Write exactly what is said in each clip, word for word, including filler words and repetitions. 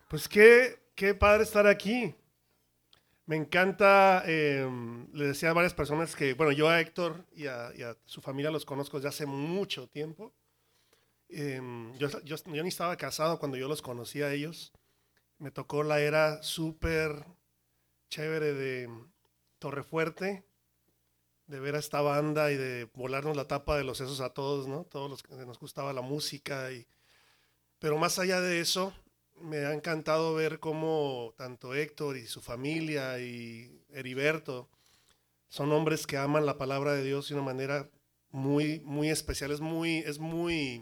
Pues qué, qué padre estar aquí. Me encanta, eh, le decía a varias personas que, bueno, yo a Héctor y a, y a su familia los conozco desde hace mucho tiempo. Eh, yo, yo, yo ni estaba casado cuando yo los conocí a ellos. Me tocó la era súper chévere de Torrefuerte, de ver a esta banda y de volarnos la tapa de los sesos a todos, ¿no? Todos los que nos gustaba la música. Y, pero más allá de eso, me ha encantado ver cómo tanto Héctor y su familia y Heriberto son hombres que aman la palabra de Dios de una manera muy, muy especial. Es muy, es muy,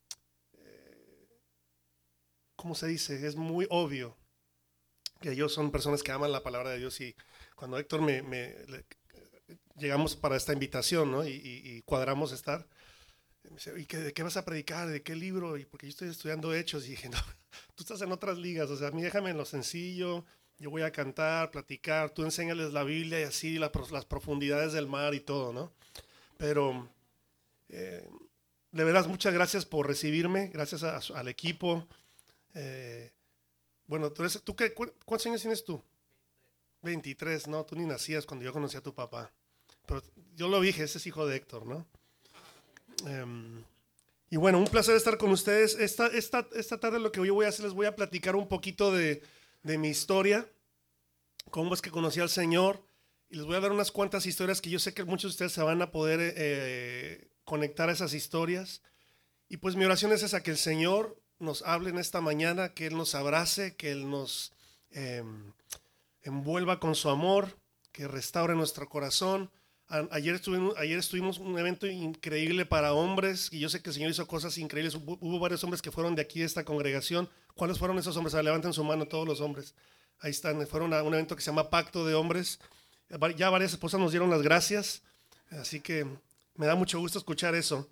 ¿cómo se dice? Es muy obvio que ellos son personas que aman la palabra de Dios. Y cuando Héctor me, me le, llegamos para esta invitación, ¿no? Y, y, y cuadramos estar, me dice, ¿y qué, de qué vas a predicar? ¿De qué libro? Y porque yo estoy estudiando Hechos. Y dije, no, tú estás en otras ligas, o sea, a mí déjame en lo sencillo, yo voy a cantar, platicar, tú enséñales la Biblia y así la, las profundidades del mar y todo, ¿no? Pero, eh, de veras, muchas gracias por recibirme, gracias a, a, al equipo. Eh, bueno, ¿tú, eres, ¿tú qué, cu ¿cuántos años tienes tú? veintitrés, no, tú ni nacías cuando yo conocí a tu papá. Pero yo lo dije, ese es hijo de Héctor, ¿no? Um, Y bueno, un placer estar con ustedes. Esta, esta, esta tarde lo que yo voy a hacer, les voy a platicar un poquito de, de mi historia, cómo es que conocí al Señor, y les voy a dar unas cuantas historias que yo sé que muchos de ustedes se van a poder eh, conectar a esas historias. Y pues mi oración es esa, que el Señor nos hable en esta mañana, que Él nos abrace, que Él nos eh, envuelva con su amor, que restaure nuestro corazón. Ayer estuvimos, ayer estuvimos un evento increíble para hombres y yo sé que el Señor hizo cosas increíbles. Hubo, hubo varios hombres que fueron de aquí de esta congregación. ¿Cuáles fueron esos hombres? Ah, levanten su mano todos los hombres. Ahí están. Fueron a un evento que se llama Pacto de Hombres. Ya varias esposas nos dieron las gracias. Así que me da mucho gusto escuchar eso.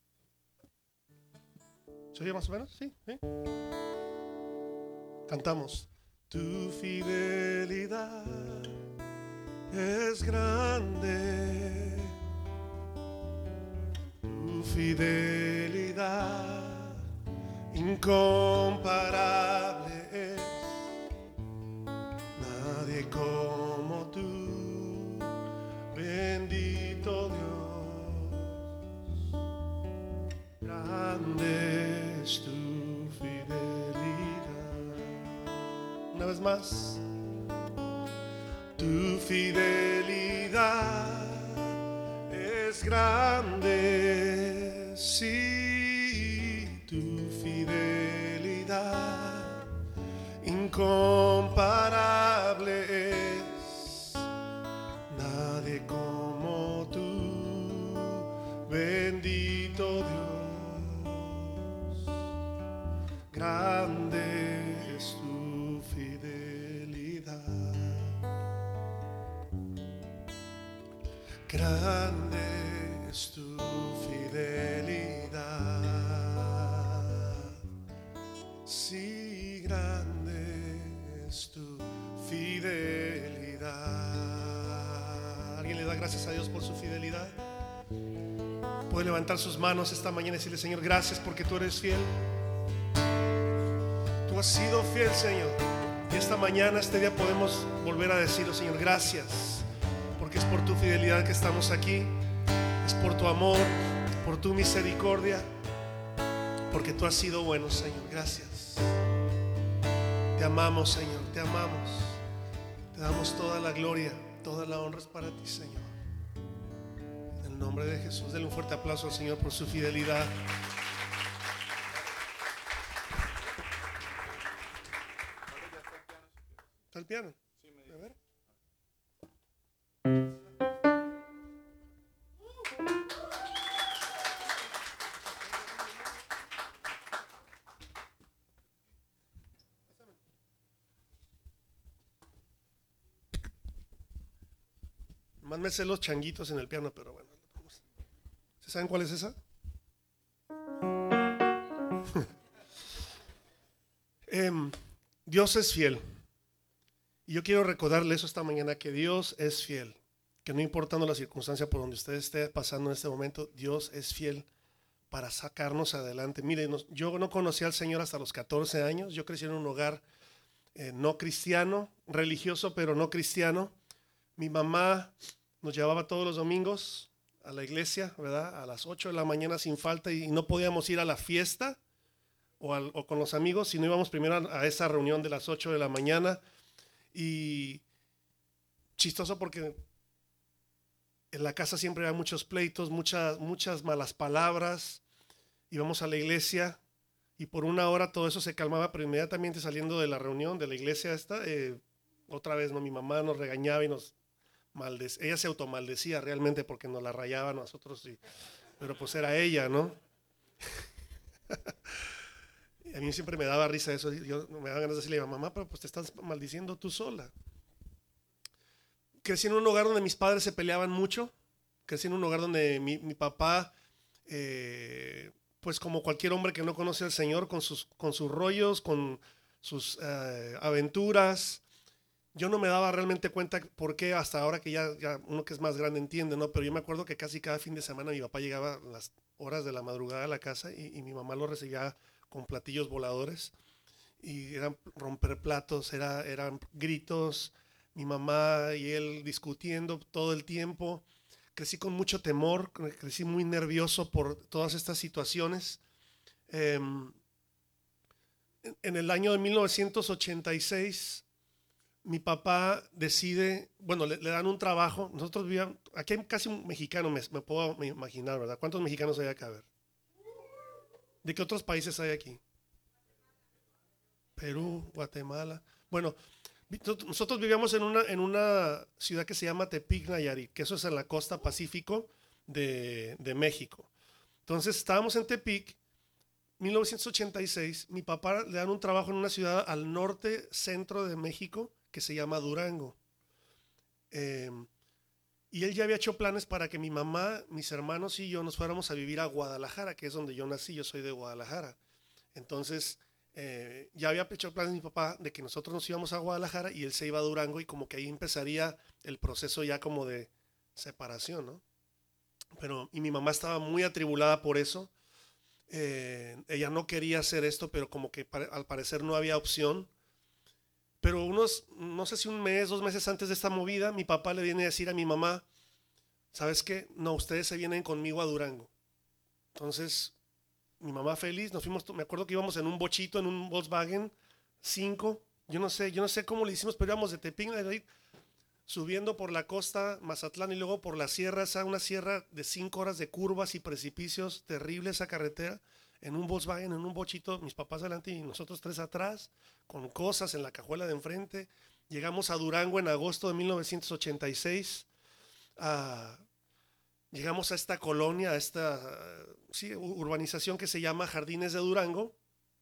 ¿Se oye más o menos? Sí, ¿sí? Cantamos. Tu fidelidad es grande, tu fidelidad incomparable es, nadie como tú, bendito Dios, grande es tu fidelidad. Una vez más. Tu fidelidad es grande, sí, tu fidelidad incomparable es, nadie como tú, bendito Dios, grande es tu fidelidad. Grande es tu fidelidad, sí, grande es tu fidelidad. ¿Alguien le da gracias a Dios por su fidelidad? Puede levantar sus manos esta mañana y decirle: Señor, gracias porque tú eres fiel. Tú has sido fiel, Señor. Y esta mañana, este día, podemos volver a decirlo: Señor, gracias. Porque es por tu fidelidad que estamos aquí, es por tu amor, por tu misericordia, porque tú has sido bueno, Señor. Gracias. Te amamos, Señor, te amamos. Te damos toda la gloria, toda la honra es para ti, Señor. En el nombre de Jesús, denle un fuerte aplauso al Señor por su fidelidad. ¿Está el piano? A ver. Más me sé los changuitos en el piano, pero bueno. ¿Se saben cuál es esa? eh, Dios es fiel. Y yo quiero recordarle eso esta mañana, que Dios es fiel. Que no importando la circunstancia por donde usted esté pasando en este momento, Dios es fiel para sacarnos adelante. Mire, yo no conocí al Señor hasta los catorce años. Yo crecí en un hogar eh, no cristiano, religioso pero no cristiano. Mi mamá nos llevaba todos los domingos a la iglesia, ¿verdad? A las ocho de la mañana sin falta, y no podíamos ir a la fiesta o, al, o con los amigos, sino íbamos primero a, a esa reunión de las ocho de la mañana. Y chistoso porque en la casa siempre había muchos pleitos, muchas, muchas malas palabras. Íbamos a la iglesia y por una hora todo eso se calmaba, pero inmediatamente saliendo de la reunión, de la iglesia esta, eh, otra vez, ¿no? Mi mamá nos regañaba y nos maldecía. Ella se automaldecía realmente porque nos la rayaba a nosotros, y, pero pues era ella, ¿no? A mí siempre me daba risa eso. Yo me daba ganas de decirle a mamá, pero pues te estás maldiciendo tú sola. Crecí en un hogar donde mis padres se peleaban mucho. Crecí en un hogar donde mi, mi papá, eh, pues como cualquier hombre que no conoce al Señor, con sus, con sus rollos, con sus eh, aventuras. Yo no me daba realmente cuenta por qué hasta ahora que ya, ya uno que es más grande entiende, ¿no? Pero yo me acuerdo que casi cada fin de semana mi papá llegaba a las horas de la madrugada a la casa, y, y mi mamá lo recibía con platillos voladores, y eran romper platos, era, eran gritos, mi mamá y él discutiendo todo el tiempo. Crecí con mucho temor, crecí muy nervioso por todas estas situaciones. Eh, en el año de mil novecientos ochenta y seis, mi papá decide, bueno, le, le dan un trabajo. Nosotros vivíamos, aquí hay casi un mexicano, me, me puedo imaginar, ¿verdad? ¿Cuántos mexicanos hay acá? A ver. ¿De qué otros países hay aquí? Perú, Guatemala. Bueno, nosotros vivíamos en una, en una ciudad que se llama Tepic, Nayarit, que eso es en la costa pacífico de, de México. Entonces estábamos en Tepic, mil novecientos ochenta y seis, mi papá le dan un trabajo en una ciudad al norte centro de México que se llama Durango. Eh, y él ya había hecho planes para que mi mamá, mis hermanos y yo nos fuéramos a vivir a Guadalajara, que es donde yo nací. Yo soy de Guadalajara. Entonces eh, ya había hecho planes mi papá de que nosotros nos íbamos a Guadalajara y él se iba a Durango, y como que ahí empezaría el proceso ya como de separación, ¿no? Pero, y mi mamá estaba muy atribulada por eso. Eh, ella no quería hacer esto, pero como que pare, al parecer no había opción. Pero unos, no sé si un mes, dos meses antes de esta movida, mi papá le viene a decir a mi mamá, ¿sabes qué? No, ustedes se vienen conmigo a Durango. Entonces, mi mamá feliz, nos fuimos, me acuerdo que íbamos en un bochito, en un Volkswagen cinco. Yo no sé, yo no sé cómo le hicimos, pero íbamos de Tepic, subiendo por la costa, Mazatlán, y luego por la sierra, esa una sierra de cinco horas de curvas y precipicios, terrible esa carretera, en un Volkswagen, en un bochito, mis papás adelante y nosotros tres atrás, con cosas en la cajuela de enfrente. Llegamos a Durango en agosto de mil novecientos ochenta y seis. Uh, llegamos a esta colonia, a esta uh, sí, urbanización que se llama Jardines de Durango.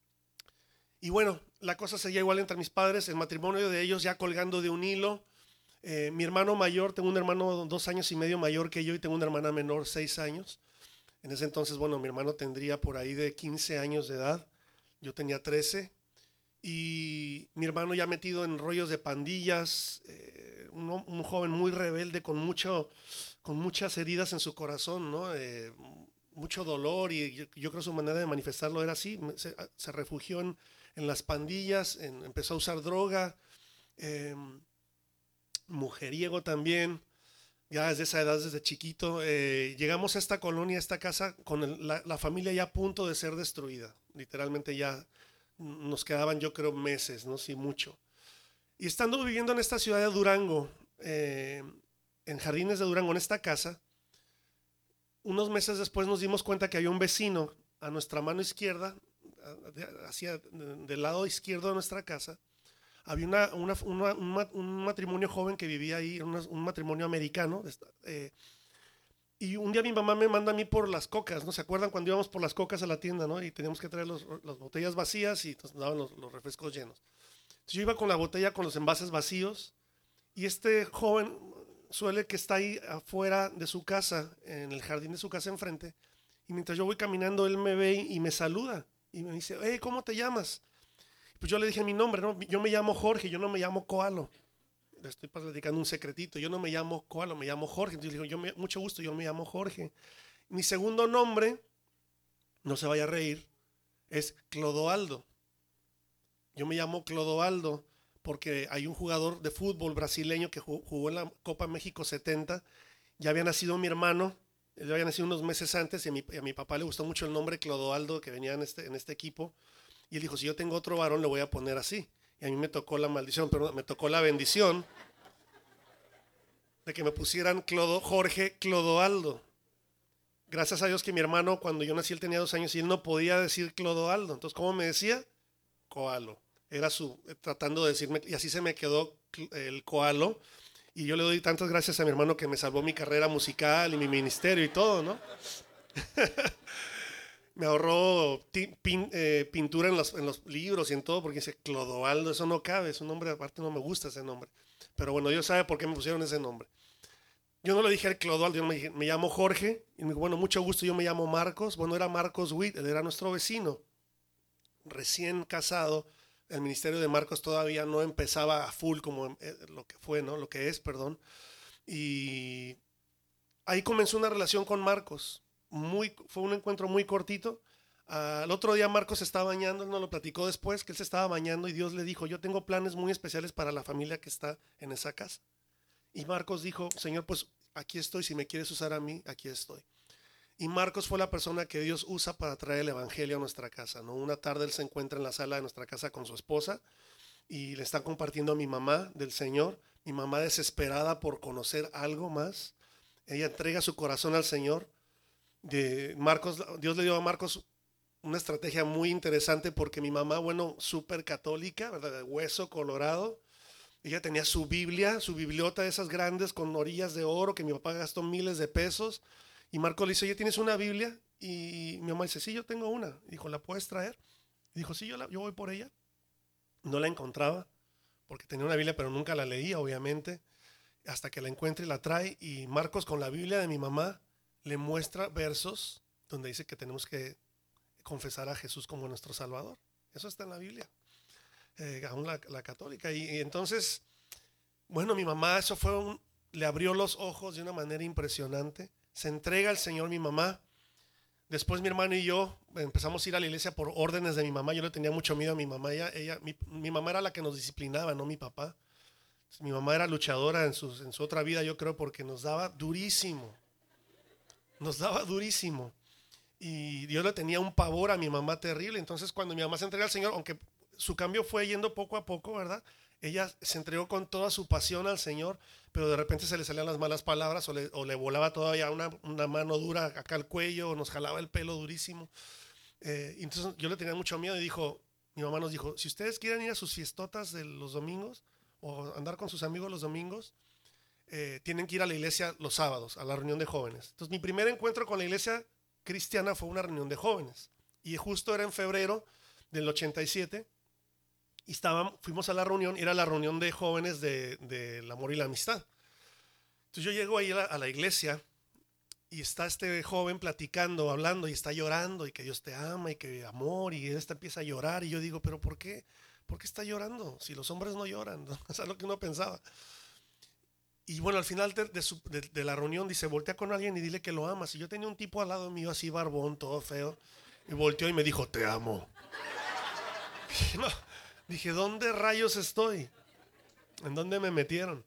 Y bueno, la cosa seguía igual entre mis padres, el matrimonio de ellos ya colgando de un hilo. Eh, mi hermano mayor, tengo un hermano dos años y medio mayor que yo, y tengo una hermana menor, seis años. En ese entonces, bueno, mi hermano tendría por ahí de quince años de edad, yo tenía trece, y mi hermano ya metido en rollos de pandillas, eh, un, un joven muy rebelde con, mucho, con muchas heridas en su corazón, ¿no? Eh, mucho dolor, y yo, yo creo que su manera de manifestarlo era así. Se, se refugió en, en las pandillas, en, empezó a usar droga, eh, mujeriego también. Ya desde esa edad, desde chiquito, eh, llegamos a esta colonia, a esta casa, con el, la, la familia ya a punto de ser destruida. Literalmente ya nos quedaban, yo creo, meses, no sé, si mucho. Y estando viviendo en esta ciudad de Durango, eh, en Jardines de Durango, en esta casa, unos meses después nos dimos cuenta que había un vecino a nuestra mano izquierda, hacia del lado izquierdo de nuestra casa. Había una, una, una, un, un matrimonio joven que vivía ahí, una, un matrimonio americano. Eh, y un día mi mamá me manda a mí por las cocas, ¿no? ¿Se acuerdan cuando íbamos por las cocas a la tienda, ¿no? Y teníamos que traer los, las botellas vacías y nos daban los, los refrescos llenos. Entonces yo iba con la botella, con los envases vacíos, y este joven suele que está ahí afuera de su casa, en el jardín de su casa enfrente, y mientras yo voy caminando, él me ve y me saluda. Y me dice, hey, ¿cómo te llamas? Pues yo le dije mi nombre, ¿no? Yo me llamo Jorge, yo no me llamo Koalo. Le estoy platicando un secretito. Yo no me llamo Koalo, me llamo Jorge. Entonces le digo, yo me, mucho gusto, yo me llamo Jorge. Mi segundo nombre, no se vaya a reír, es Clodoaldo. Yo me llamo Clodoaldo, porque hay un jugador de fútbol brasileño que jugó en la Copa México setenta. Ya había nacido mi hermano, él había nacido unos meses antes, y a mi, a mi papá le gustó mucho el nombre Clodoaldo que venía en este, en este equipo. Y él dijo, si yo tengo otro varón, le voy a poner así. Y a mí me tocó la maldición, pero me tocó la bendición de que me pusieran Clodo, Jorge Clodoaldo. Gracias a Dios que mi hermano, cuando yo nací, él tenía dos años y él no podía decir Clodoaldo. Entonces, ¿cómo me decía? Coalo. Era su, tratando de decirme, y así se me quedó el Coalo. Y yo le doy tantas gracias a mi hermano que me salvó mi carrera musical y mi ministerio y todo, ¿no? Me ahorró ti, pin, eh, pintura en los, en los libros y en todo, porque dice Clodoaldo, eso no cabe, es un nombre, aparte no me gusta ese nombre. Pero bueno, Dios sabe por qué me pusieron ese nombre. Yo no le dije al Clodoaldo, yo me, dije, me llamo Jorge, y me dijo, bueno, mucho gusto, yo me llamo Marcos. Bueno, era Marcos Witt, él era nuestro vecino, recién casado. El ministerio de Marcos todavía no empezaba a full como lo que fue, ¿no? Lo que es, perdón. Y ahí comenzó una relación con Marcos. Muy, fue un encuentro muy cortito. Uh, el otro día Marcos se estaba bañando, él nos lo platicó después, que él se estaba bañando y Dios le dijo, yo tengo planes muy especiales para la familia que está en esa casa. Y Marcos dijo, Señor, pues aquí estoy, si me quieres usar a mí, aquí estoy. Y Marcos fue la persona que Dios usa para traer el evangelio a nuestra casa, ¿no? Una tarde él se encuentra en la sala de nuestra casa con su esposa y le está compartiendo a mi mamá del Señor. Mi mamá desesperada por conocer algo más. Ella entrega su corazón al Señor. De Marcos, Dios le dio a Marcos una estrategia muy interesante porque mi mamá, bueno, súper católica, ¿verdad? De hueso colorado. Ella tenía su Biblia, su bibliota de esas grandes con orillas de oro que mi papá gastó miles de pesos. Y Marcos le dice, oye, ¿tienes una Biblia? Y mi mamá dice, sí, yo tengo una. Dijo, ¿la puedes traer? Y dijo, sí, yo, la, yo voy por ella. No la encontraba porque tenía una Biblia, pero nunca la leía, obviamente. Hasta que la encuentra y la trae. Y Marcos, con la Biblia de mi mamá, le muestra versos donde dice que tenemos que confesar a Jesús como nuestro Salvador. Eso está en la Biblia, eh, aún la, la católica. Y, y entonces, bueno, mi mamá, eso fue un, le abrió los ojos de una manera impresionante. Se entrega al Señor mi mamá. Después mi hermano y yo empezamos a ir a la iglesia por órdenes de mi mamá. Yo le tenía mucho miedo a mi mamá. Ella, ella, mi, mi mamá era la que nos disciplinaba, no mi papá. Mi mamá era luchadora en su, en su otra vida, yo creo, porque nos daba durísimo. Nos daba durísimo. Y Dios le tenía un pavor a mi mamá terrible. Entonces cuando mi mamá se entrega al Señor, aunque su cambio fue yendo poco a poco, ¿verdad? Ella se entregó con toda su pasión al Señor, pero de repente se le salían las malas palabras o le, o le volaba todavía una, una mano dura acá al cuello o nos jalaba el pelo durísimo. Eh, entonces yo le tenía mucho miedo y dijo, mi mamá nos dijo, si ustedes quieren ir a sus fiestotas de los domingos o andar con sus amigos los domingos, eh, tienen que ir a la iglesia los sábados, a la reunión de jóvenes. Entonces mi primer encuentro con la iglesia cristiana fue una reunión de jóvenes y justo era en febrero del ochenta y siete. Y estábamos, fuimos a la reunión, era la reunión de jóvenes del de, de amor y la amistad. Entonces yo llego ahí a la, a la iglesia y está este joven platicando, hablando y está llorando y que Dios te ama y que amor y él empieza a llorar y yo digo, pero ¿por qué? ¿Por qué está llorando? Si los hombres no lloran, ¿no? O sea, lo que uno pensaba. Y bueno, al final de, de, su, de, de la reunión dice, voltea con alguien y dile que lo amas. Y yo tenía un tipo al lado mío así barbón, todo feo, y volteó y me dijo, te amo. Y no. Dije, ¿dónde rayos estoy? ¿En dónde me metieron?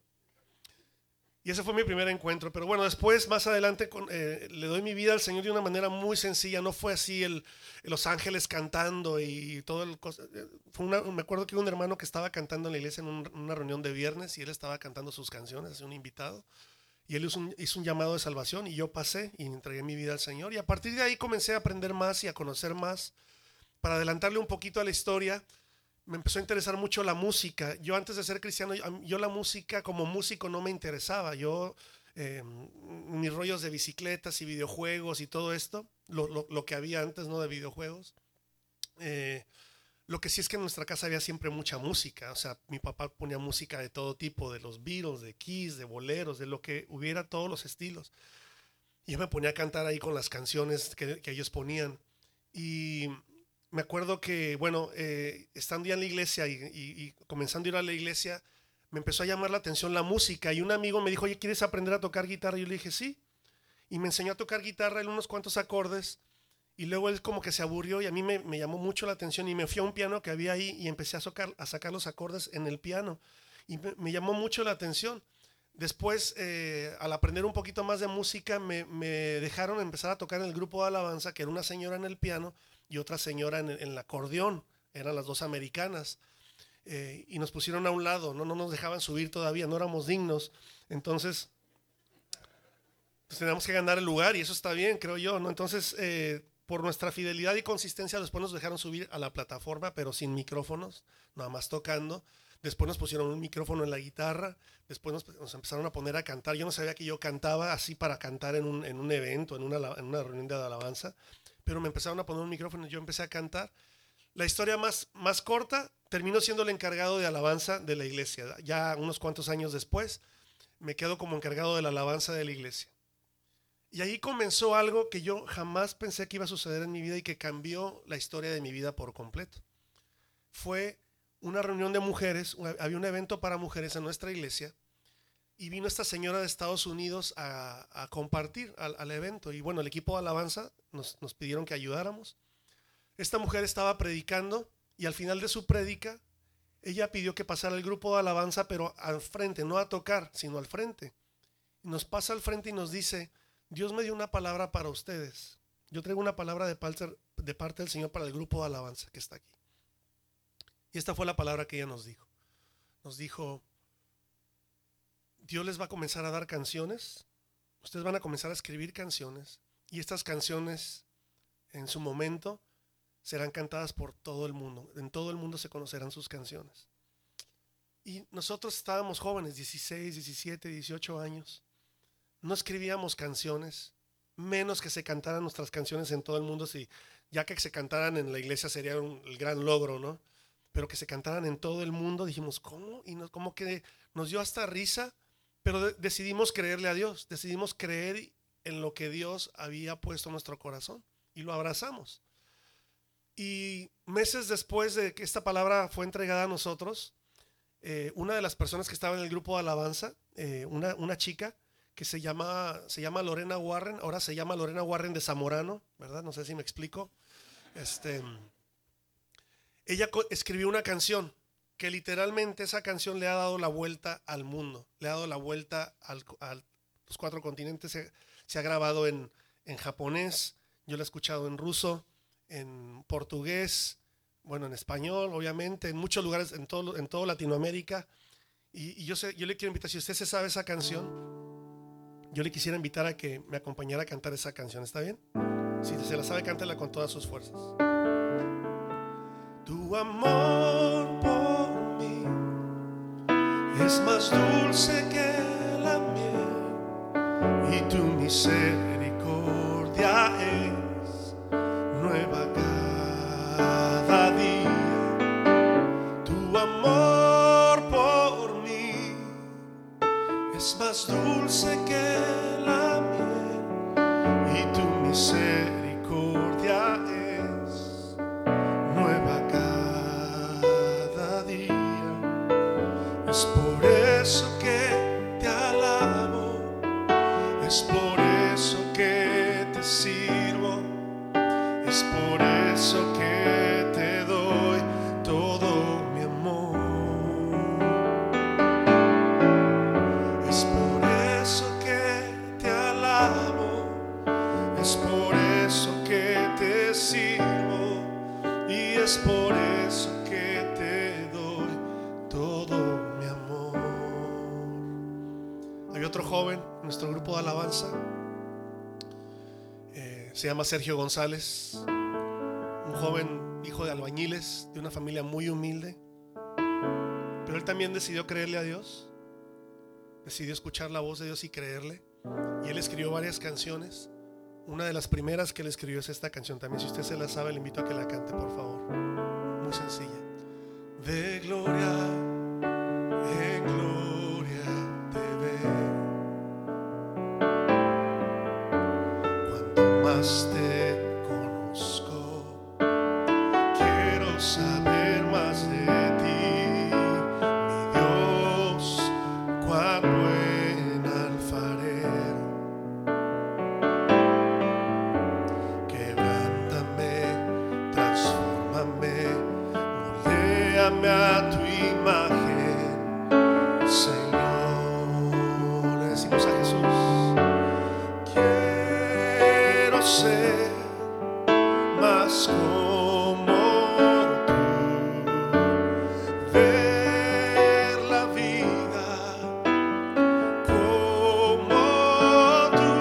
Y ese fue mi primer encuentro. Pero bueno, después, más adelante, con, eh, le doy mi vida al Señor de una manera muy sencilla. No fue así el, los ángeles cantando y todo el... Fue una, me acuerdo que hubo un hermano que estaba cantando en la iglesia en un, una reunión de viernes y él estaba cantando sus canciones, un invitado. Y él hizo un, hizo un llamado de salvación y yo pasé y entregué mi vida al Señor. Y a partir de ahí comencé a aprender más y a conocer más. Para adelantarle un poquito a la historia, me empezó a interesar mucho la música. Yo antes de ser cristiano, yo, yo la música como músico no me interesaba. Yo, eh, mis rollos de bicicletas y videojuegos y todo esto, lo, lo, lo que había antes, ¿no? De videojuegos. Eh, lo que sí es que en nuestra casa había siempre mucha música. O sea, mi papá ponía música de todo tipo, de los Beatles, de Kiss, de boleros, de lo que hubiera, todos los estilos. Y yo me ponía a cantar ahí con las canciones que, que ellos ponían. Y me acuerdo que, bueno, eh, estando ya en la iglesia y, y, y comenzando a ir a la iglesia, me empezó a llamar la atención la música y un amigo me dijo, oye, ¿quieres aprender a tocar guitarra? Y yo le dije, sí. Y me enseñó a tocar guitarra en unos cuantos acordes Y luego él como que se aburrió y a mí me, me llamó mucho la atención y me fui a un piano que había ahí y empecé a, socar, a sacar los acordes en el piano. Y me, me llamó mucho la atención. Después, eh, al aprender un poquito más de música, me, me dejaron empezar a tocar en el grupo de alabanza, que era una señora en el piano y otra señora en el, en el acordeón. Eran las dos americanas. Eh, y nos pusieron a un lado, ¿no? No nos dejaban subir todavía, no éramos dignos. Entonces, pues teníamos que ganar el lugar y eso está bien, creo yo, ¿no? Entonces, eh, por nuestra fidelidad y consistencia, después nos dejaron subir a la plataforma, pero sin micrófonos, nada más tocando. Después nos pusieron un micrófono en la guitarra, después nos, nos empezaron a poner a cantar. Yo no sabía que yo cantaba así para cantar en un, en un evento, en una, en una reunión de alabanza, pero me empezaron a poner un micrófono y yo empecé a cantar. La historia más, más corta, terminó siendo el encargado de alabanza de la iglesia. Ya unos cuantos años después, me quedo como encargado de la alabanza de la iglesia. Y ahí comenzó algo que yo jamás pensé que iba a suceder en mi vida y que cambió la historia de mi vida por completo. Fue una reunión de mujeres, había un evento para mujeres en nuestra iglesia y vino esta señora de Estados Unidos a, a compartir al, al evento. Y bueno, el equipo de alabanza nos, nos pidieron que ayudáramos. Esta mujer estaba predicando y al final de su prédica, ella pidió que pasara el grupo de alabanza, pero al frente, no a tocar, sino al frente. Y nos pasa al frente y nos dice: Dios me dio una palabra para ustedes. Yo traigo una palabra de parte, de parte del Señor para el grupo de alabanza que está aquí. Y esta fue la palabra que ella nos dijo. Nos dijo: Dios les va a comenzar a dar canciones. Ustedes van a comenzar a escribir canciones. Y estas canciones, en su momento, serán cantadas por todo el mundo. En todo el mundo se conocerán sus canciones. Y nosotros estábamos jóvenes, dieciséis, diecisiete, dieciocho años. No escribíamos canciones, menos que se cantaran nuestras canciones en todo el mundo. Si, ya que se cantaran en la iglesia sería un, el gran logro, ¿no? Pero que se cantaran en todo el mundo, dijimos, ¿cómo? Y nos, como que nos dio hasta risa, pero de, decidimos creerle a Dios, decidimos creer en lo que Dios había puesto en nuestro corazón y lo abrazamos. Y meses después de que esta palabra fue entregada a nosotros, eh, una de las personas que estaba en el grupo de alabanza, eh, una, una chica que se llama, se llama Lorena Warren, ahora se llama Lorena Warren de Zamorano, ¿verdad? No sé si me explico. Este, ella escribió una canción que literalmente esa canción le ha dado la vuelta al mundo, le ha dado la vuelta al, a los cuatro continentes. Se, se ha grabado en, en japonés, yo la he escuchado en ruso, en portugués, bueno, en español, obviamente, en muchos lugares, en todo, en todo Latinoamérica. Y, y yo, sé, yo le quiero invitar, si usted se sabe esa canción, yo le quisiera invitar a que me acompañara a cantar esa canción, ¿está bien? Si se la sabe, cántela con todas sus fuerzas. Tu amor por mí es más dulce que la miel y tu misericordia es nueva cada día. Tu amor por mí es más dulce que la miel y tu misericordia es nueva cada día. Es por eso que te alabo, es por eso que te sirvo, es por eso que te doy todo mi amor. Es por eso que te alabo, es por eso que te sirvo y es por eso que te doy todo mi amor. Hay otro joven en nuestro grupo de alabanza, eh, se llama Sergio González, un joven hijo de albañiles, de una familia muy humilde, pero él también decidió creerle a Dios, decidió escuchar la voz de Dios y creerle, y él escribió varias canciones. Una de las primeras que él escribió es esta canción también. Si usted se la sabe, le invito a que la cante, por favor. Muy sencilla. De gloria en gloria te veré, cuanto más te conozco, quiero saber más de ti, mi Dios, cuán buen alfarero. Quebranta tu imagen, Señor. Le decimos a Jesús: quiero ser más como tú, ver la vida como tú,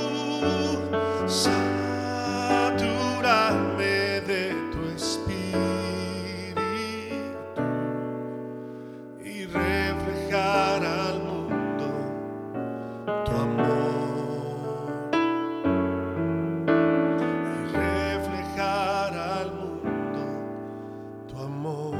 saturarme de tu espíritu y reflejar al mundo tu amor, y reflejar al mundo tu amor.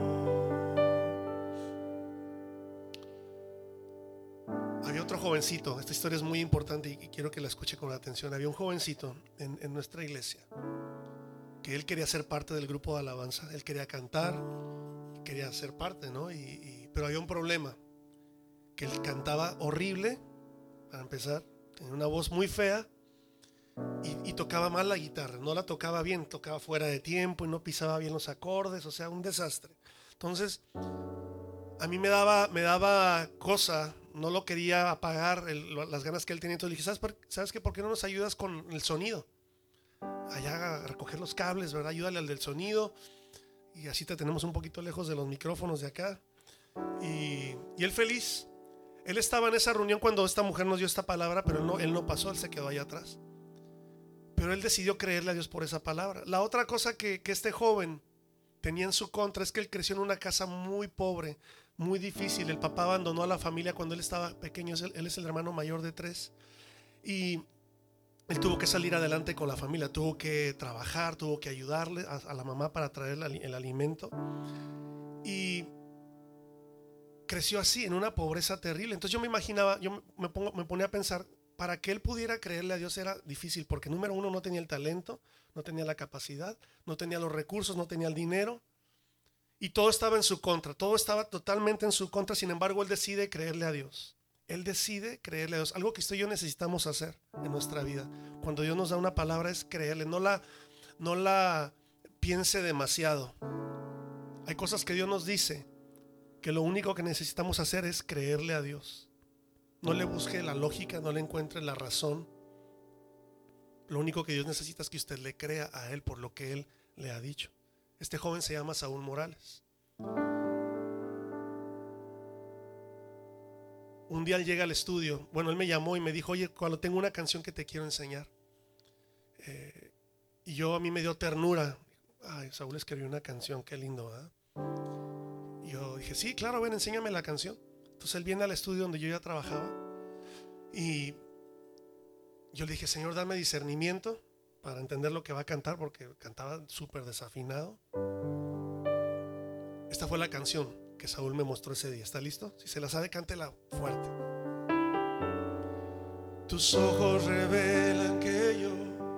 Había otro jovencito, esta historia es muy importante y quiero que la escuche con atención. Había un jovencito en, en nuestra iglesia que él quería ser parte del grupo de alabanza, él quería cantar, quería ser parte, ¿no? Y, y, pero había un problema, que él cantaba horrible, para empezar, tenía una voz muy fea y, y tocaba mal la guitarra, no la tocaba bien, tocaba fuera de tiempo y no pisaba bien los acordes, o sea, un desastre. Entonces, a mí me daba, me daba cosa, no lo quería apagar, el, las ganas que él tenía. Entonces le dije: ¿sabes, por, ¿sabes qué? ¿Por qué no nos ayudas con el sonido? Allá a recoger los cables, ¿verdad? Ayúdale al del sonido y así te tenemos un poquito lejos de los micrófonos de acá. Y, y él feliz. Él estaba en esa reunión cuando esta mujer nos dio esta palabra, pero él no, él no pasó, él se quedó allá atrás. Pero él decidió creerle a Dios por esa palabra. La otra cosa que, que este joven tenía en su contra es que él creció en una casa muy pobre, muy difícil. El papá abandonó a la familia cuando él estaba pequeño, él es el hermano mayor de tres, y él tuvo que salir adelante con la familia, tuvo que trabajar, tuvo que ayudarle a, a la mamá para traer el, el alimento, y creció así en una pobreza terrible. Entonces yo me imaginaba, yo me, pongo, me ponía a pensar, para que él pudiera creerle a Dios era difícil, porque número uno, no tenía el talento, no tenía la capacidad, no tenía los recursos, no tenía el dinero, y todo estaba en su contra, todo estaba totalmente en su contra. Sin embargo, él decide creerle a Dios. Él decide creerle a Dios. Algo que usted y yo necesitamos hacer en nuestra vida, cuando Dios nos da una palabra, es creerle. No la, no la piense demasiado. Hay cosas que Dios nos dice que lo único que necesitamos hacer es creerle a Dios. No le busque la lógica, no le encuentre la razón. Lo único que Dios necesita es que usted le crea a Él por lo que Él le ha dicho. Este joven se llama Saúl Morales. Un día él llega al estudio. Bueno, él me llamó y me dijo: oye, cuando tengo una canción que te quiero enseñar. Eh, y yo, a mí me dio ternura. Ay, Saúl escribió una canción, qué lindo, ¿verdad? Y yo dije: sí, claro, ven, enséñame la canción. Entonces él viene al estudio donde yo ya trabajaba. Y yo le dije: Señor, dame discernimiento para entender lo que va a cantar, porque cantaba súper desafinado. Esta fue la canción que Saúl me mostró ese día. ¿Está listo? Si se la sabe, cántela fuerte. Tus ojos revelan que yo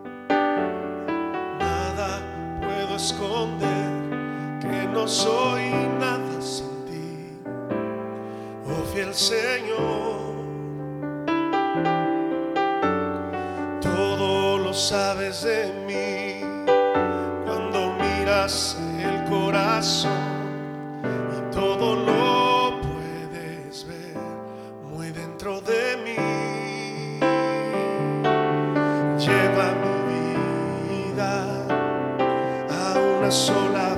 nada puedo esconder, que no soy nada sin ti, oh fiel Señor. Todo lo sabes de mí cuando miras el corazón, y todo lo puedes ver muy dentro de mí. Lleva mi vida a una sola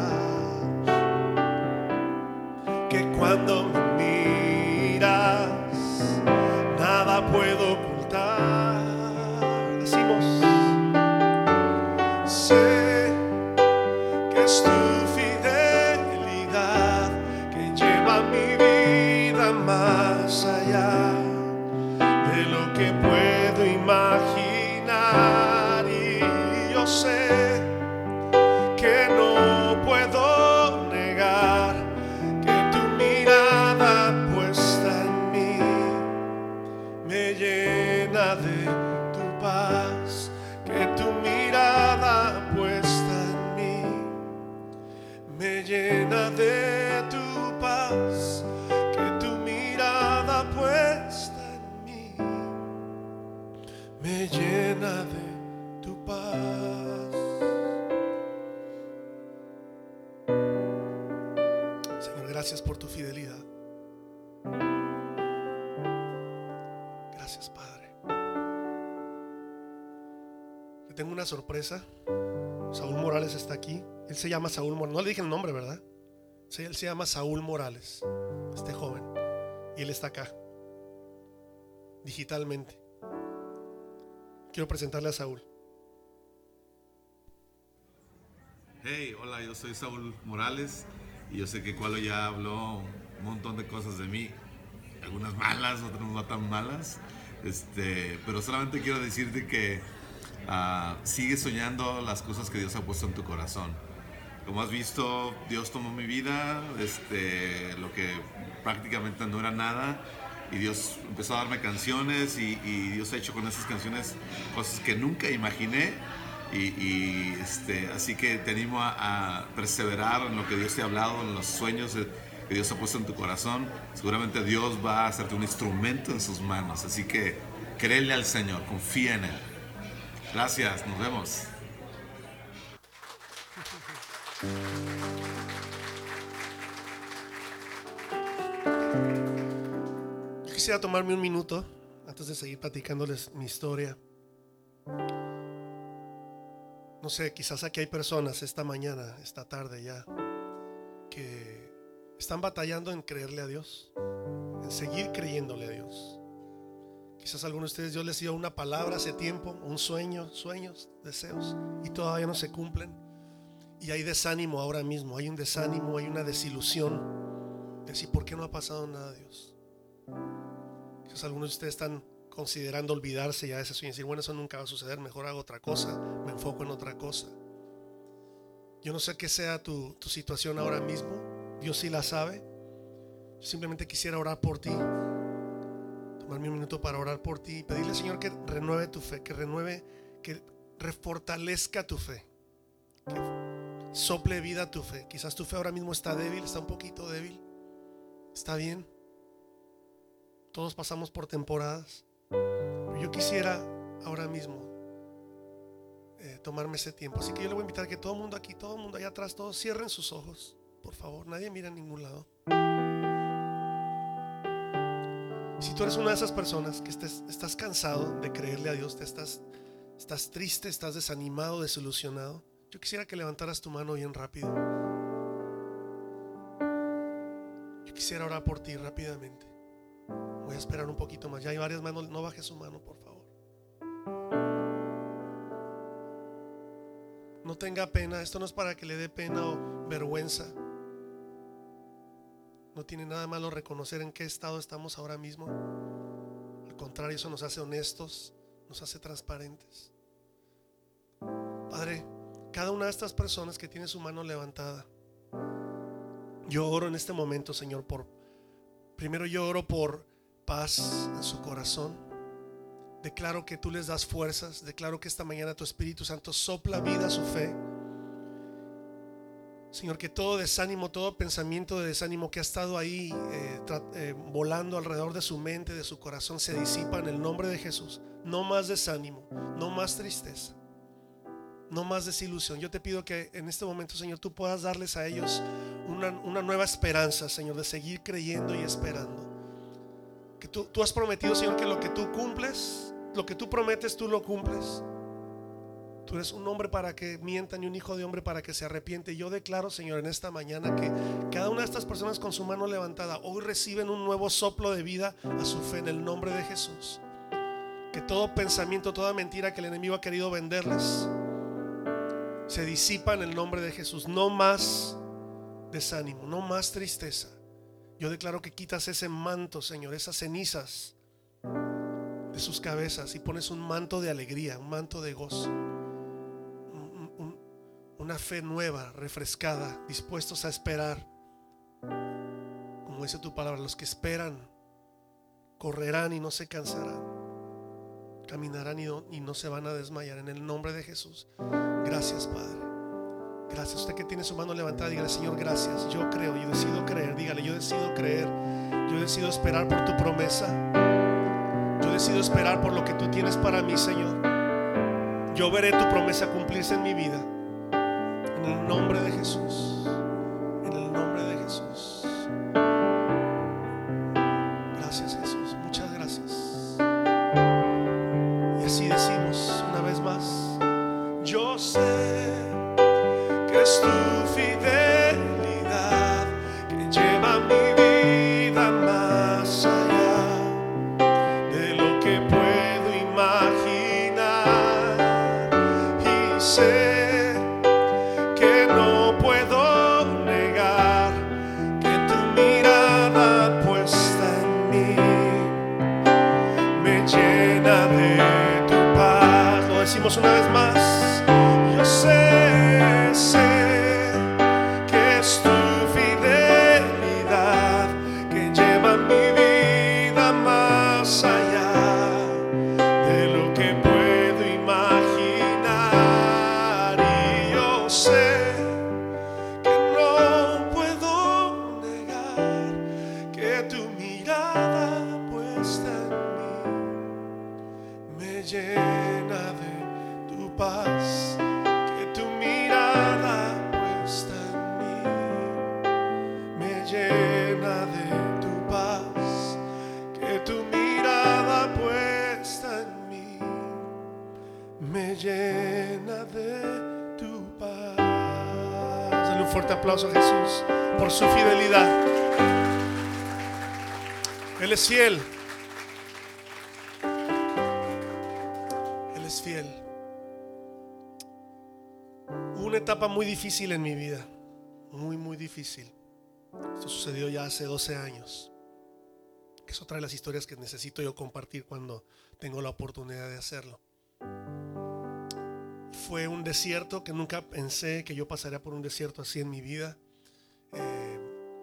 verdad, que cuando me miras nada puedo ocultar. Decimos: sé que es tu fidelidad que lleva mi vida más allá de lo que puedo imaginar. Y yo sé que no puedo negar que tu mirada puesta en mí me llena gracias por tu fidelidad. Gracias, Padre. Te tengo una sorpresa. Saúl Morales está aquí. Él se llama Saúl Morales. No le dije el nombre, ¿verdad? Sí, él se llama Saúl Morales, este joven. Y él está acá, digitalmente. Quiero presentarle a Saúl. Hey, hola, yo soy Saúl Morales y yo sé que Cualo ya habló un montón de cosas de mí, algunas malas, otras no tan malas, este, pero solamente quiero decirte que uh, sigue soñando las cosas que Dios ha puesto en tu corazón. Como has visto, Dios tomó mi vida, este, lo que prácticamente no era nada, y Dios empezó a darme canciones y, y Dios ha hecho con esas canciones cosas que nunca imaginé. Y, y este, así que te animo a, a perseverar en lo que Dios te ha hablado, en los sueños que Dios ha puesto en tu corazón. Seguramente Dios va a hacerte un instrumento en sus manos, así que créele al Señor, confía en Él. Gracias, nos vemos. Yo quisiera tomarme un minuto antes de seguir platicándoles mi historia. No sé, quizás aquí hay personas esta mañana, esta tarde ya, que están batallando en creerle a Dios, en seguir creyéndole a Dios. Quizás algunos de ustedes Dios les dio una palabra hace tiempo, un sueño, sueños, deseos, y todavía no se cumplen. Y hay desánimo ahora mismo, hay un desánimo, hay una desilusión de decir, ¿por qué no ha pasado nada, Dios? Quizás algunos de ustedes están considerando olvidarse ya de ese sueño y decir, bueno, eso nunca va a suceder, mejor hago otra cosa, me enfoco en otra cosa. Yo no sé qué sea tu, tu situación ahora mismo, Dios sí la sabe. Yo simplemente quisiera orar por ti, tomarme un minuto para orar por ti y pedirle al Señor que renueve tu fe, que renueve, que refortalezca tu fe, que sople vida a tu fe. Quizás tu fe ahora mismo está débil, está un poquito débil, está bien, todos pasamos por temporadas. Yo quisiera ahora mismo eh, tomarme ese tiempo. Así que yo le voy a invitar a que todo el mundo aquí, todo el mundo allá atrás, todos cierren sus ojos, por favor, nadie mira a ningún lado. Si tú eres una de esas personas que estés, estás cansado de creerle a Dios, te estás, estás triste, estás desanimado, desilusionado, yo quisiera que levantaras tu mano bien rápido. Yo quisiera orar por ti rápidamente. Voy a esperar un poquito más. Ya hay varias manos. No baje su mano, por favor. No tenga pena. Esto no es para que le dé pena o vergüenza. No tiene nada malo reconocer en qué estado estamos ahora mismo. Al contrario, eso nos hace honestos, nos hace transparentes. Padre, cada una de estas personas que tiene su mano levantada, yo oro en este momento, Señor, por primero yo oro por paz en su corazón. Declaro que tú les das fuerzas. Declaro que esta mañana tu Espíritu Santo sopla vida a su fe. Señor, que todo desánimo, todo pensamiento de desánimo que ha estado ahí eh, tra- eh, volando alrededor de su mente, de su corazón, se disipa en el nombre de Jesús. No más desánimo, no más tristeza, no más desilusión. Yo te pido que en este momento, Señor, tú puedas darles a ellos una, una nueva esperanza, Señor, de seguir creyendo y esperando. Que tú, tú has prometido, Señor, que lo que tú cumples, lo que tú prometes, tú lo cumples. Tú eres un hombre para que mienta, ni un hijo de hombre para que se arrepiente. Yo declaro, Señor, en esta mañana que cada una de estas personas con su mano levantada hoy reciben un nuevo soplo de vida a su fe en el nombre de Jesús. Que todo pensamiento, toda mentira que el enemigo ha querido venderles se disipa en el nombre de Jesús. No más desánimo, no más tristeza. Yo declaro que quitas ese manto, Señor, esas cenizas de sus cabezas y pones un manto de alegría, un manto de gozo, un, un, una fe nueva, refrescada, dispuestos a esperar. Como dice tu palabra, los que esperan correrán y no se cansarán, caminarán y no, y no se van a desmayar, en el nombre de Jesús. Gracias, Padre. Gracias. Usted que tiene su mano levantada, dígale: Señor, gracias. Yo creo, yo decido creer. Dígale: yo decido creer. Yo decido esperar por tu promesa. Yo decido esperar por lo que tú tienes para mí, Señor. Yo veré tu promesa cumplirse en mi vida. En el nombre de Jesús. En el nombre de Jesús. llena de tu paz, que tu mirada puesta en mí me llena de tu paz. Dale un fuerte aplauso a Jesús por su fidelidad. Él es fiel. Él es fiel. Hubo una etapa muy difícil en mi vida, muy muy difícil. Esto sucedió ya hace doce años. Es otra de las historias que necesito yo compartir cuando tengo la oportunidad de hacerlo. Fue un desierto que nunca pensé que yo pasaría por un desierto así en mi vida. Eh,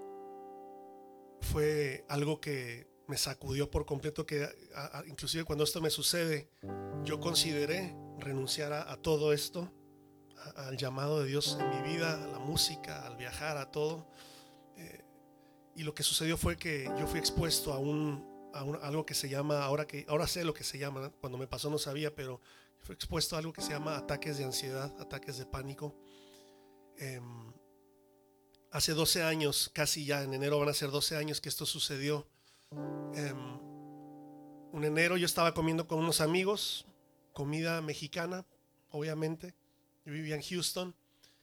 fue algo que me sacudió por completo, que a, a, inclusive cuando esto me sucede, yo consideré renunciar a, a todo esto, a, al llamado de Dios en mi vida, a la música, al viajar, a todo. Eh, y lo que sucedió fue que yo fui expuesto a un, a un algo que se llama, ahora que ahora sé lo que se llama, ¿no? Cuando me pasó no sabía, pero fui expuesto a algo que se llama ataques de ansiedad, ataques de pánico. Eh, hace doce años, casi ya en enero van a ser doce años que esto sucedió. Eh, un enero yo estaba comiendo con unos amigos, comida mexicana, obviamente. Yo vivía en Houston